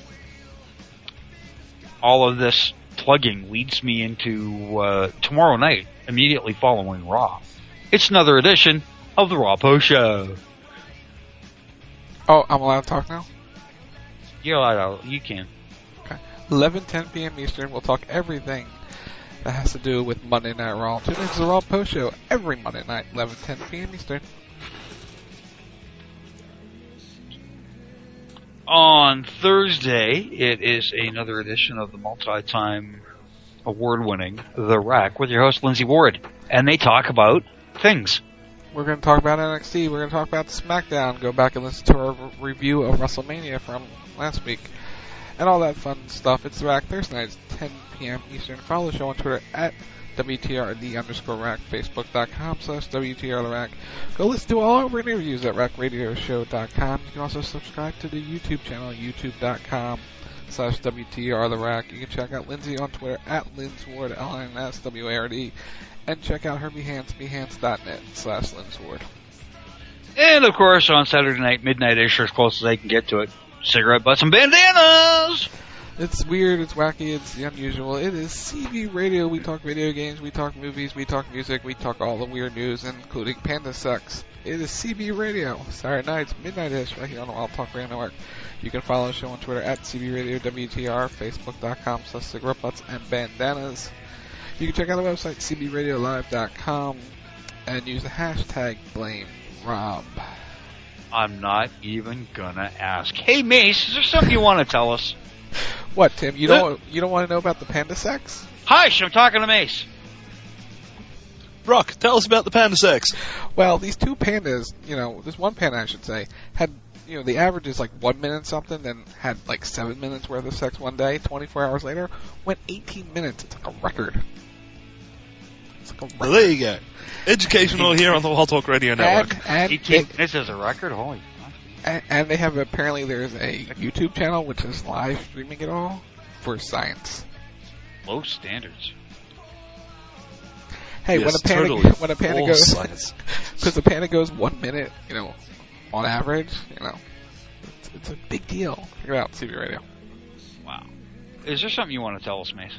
All of this plugging leads me into tomorrow night, immediately following Raw. It's another edition of the Raw Post Show. Oh, I'm allowed to talk now? Yeah, you can. Okay. 11:10 p.m. Eastern, we'll talk everything that has to do with Monday Night Raw. Tune in to the Raw Post Show every Monday night, 11:10 p.m. Eastern. On Thursday, it is another edition of the multi-time award-winning The Rack with your host, Lindsay Ward. And they talk about things. We're going to talk about NXT. We're going to talk about SmackDown. Go back and listen to our review of WrestleMania from last week. And all that fun stuff. It's The Rack Thursday nights, 10 p.m. Eastern. Follow the show on Twitter at WTRD_Rack, Facebook.com/WTRTheRack. Go listen to all our interviews at RackRadioShow.com. You can also subscribe to the YouTube channel, YouTube.com/WTRTheRack. You can check out Lindsay on Twitter at LinzWard, LINSWARD. And check out her Behance.net/LinzWard. And, of course, on Saturday night, midnight-ish, or as close as I can get to it, cigarette butts and bandanas! It's weird, it's wacky, it's unusual. It is CB Radio. We talk video games, we talk movies, we talk music, we talk all the weird news, including Panda Sex. It is CB Radio. Saturday nights, midnight-ish, right here on the Wild Talk Radio Network. You can follow the show on Twitter at CB Radio WTR, Facebook.com/cigarettebutts and bandanas. You can check out the website, cbradiolive.com, and use the hashtag BlameRob. I'm not even gonna ask. Hey, Mace, is there something you want to tell us? What, Tim? You don't want to know about the Panda Sex? Hush, I'm talking to Mace. Brock, tell us about the Panda Sex. Well, these two pandas, this one panda, I should say, had, the average is like 1 minute something, then had like 7 minutes worth of sex one day. 24 hours later, went 18 minutes. It's like a record. Well, there you go. Educational here on the Wild Talk Radio Network. And 18 minutes is a record? Holy. And they have, apparently there's a YouTube channel which is live streaming it all for science. Low standards. Hey, yes, when a panda goes, because the panda goes 1 minute, on average, it's a big deal. Check it out, CB Radio. Wow. Is there something you want to tell us, Mace?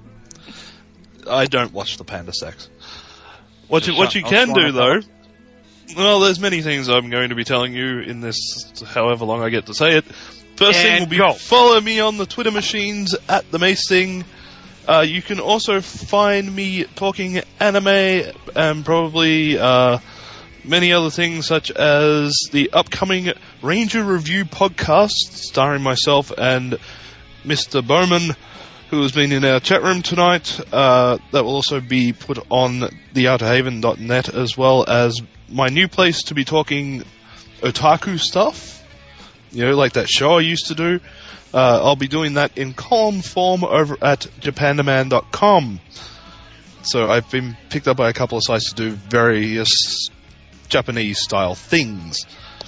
I don't watch the Panda Sex. What you can do, though, well, there's many things I'm going to be telling you in this, however long I get to say it. First thing will be follow me on the Twitter machines at the Mace Thing. You can also find me talking anime and probably many other things, such as the upcoming Ranger Review podcast starring myself and Mr. Bowman, who has been in our chat room tonight. That will also be put on theouterhaven.net, as well as my new place to be talking otaku stuff, like that show I used to do. I'll be doing that in column form over at japandaman.com. So I've been picked up by a couple of sites to do various Japanese-style things.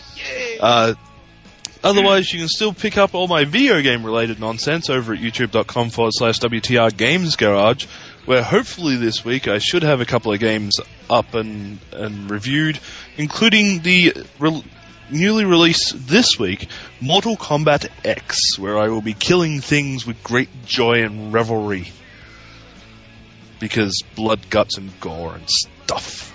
Otherwise, you can still pick up all my video game-related nonsense over at youtube.com/WTR Games Garage, where hopefully this week I should have a couple of games up and reviewed, including the newly released this week, Mortal Kombat X, where I will be killing things with great joy and revelry. Because blood, guts, and gore and stuff.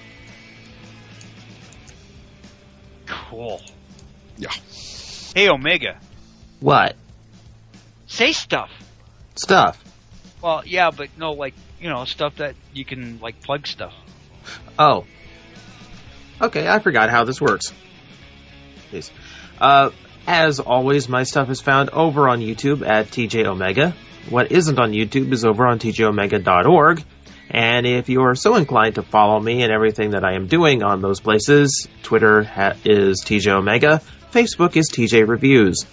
Cool. Yeah. Hey, Omega. What? Say stuff. Stuff? Well, yeah, but no, stuff that you can, plug stuff. Oh. Okay, I forgot how this works. Yes. As always, my stuff is found over on YouTube at TJ Omega. What isn't on YouTube is over on tjomega.org. And if you are so inclined to follow me and everything that I am doing on those places, Twitter is TJ Omega, Facebook is TJ Reviews.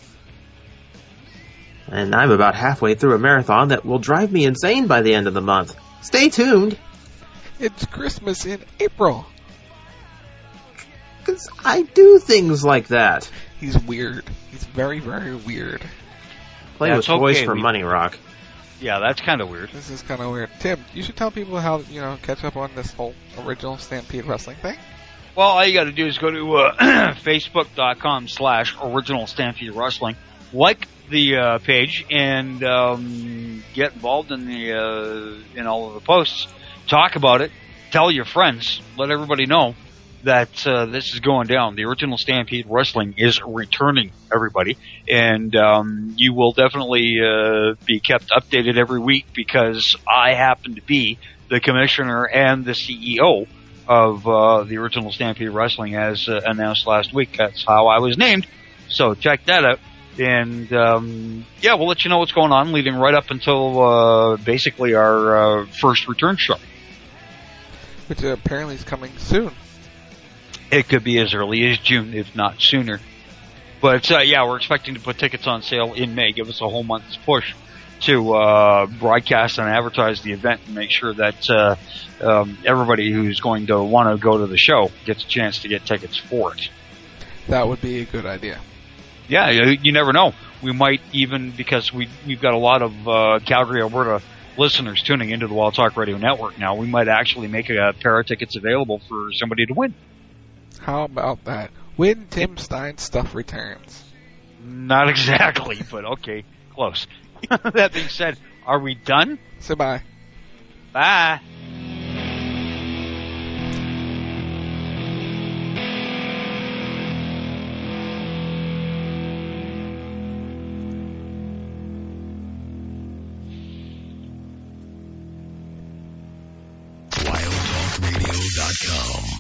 And I'm about halfway through a marathon that will drive me insane by the end of the month. Stay tuned. It's Christmas in April. Because I do things like that. He's weird. He's very, very weird. Play with toys for money, Rock. Yeah, that's kind of weird. This is kind of weird. Tim, you should tell people how, catch up on this whole original Stampede Wrestling thing. Well, all you got to do is go to Facebook.com/Original Stampede Wrestling. Like the page and get involved in in all of the posts. Talk about it. Tell your friends. Let everybody know that this is going down. The Original Stampede Wrestling is returning, everybody. And you will definitely be kept updated every week because I happen to be the commissioner and the CEO of the Original Stampede Wrestling, as announced last week. That's how I was named. So check that out. And, we'll let you know what's going on leading right up until basically our first return show. Which apparently is coming soon. It could be as early as June, if not sooner. But, we're expecting to put tickets on sale in May. Give us a whole month's push to broadcast and advertise the event and make sure that everybody who's going to want to go to the show gets a chance to get tickets for it. That would be a good idea. Yeah, you never know. We might even, because we've got a lot of Calgary, Alberta listeners tuning into the Wild Talk Radio Network now, we might actually make a pair of tickets available for somebody to win. How about that? When Tim Stein's stuff returns. Not exactly, but okay, close. That being said, are we done? Say bye. Bye. WildTalkRadio.com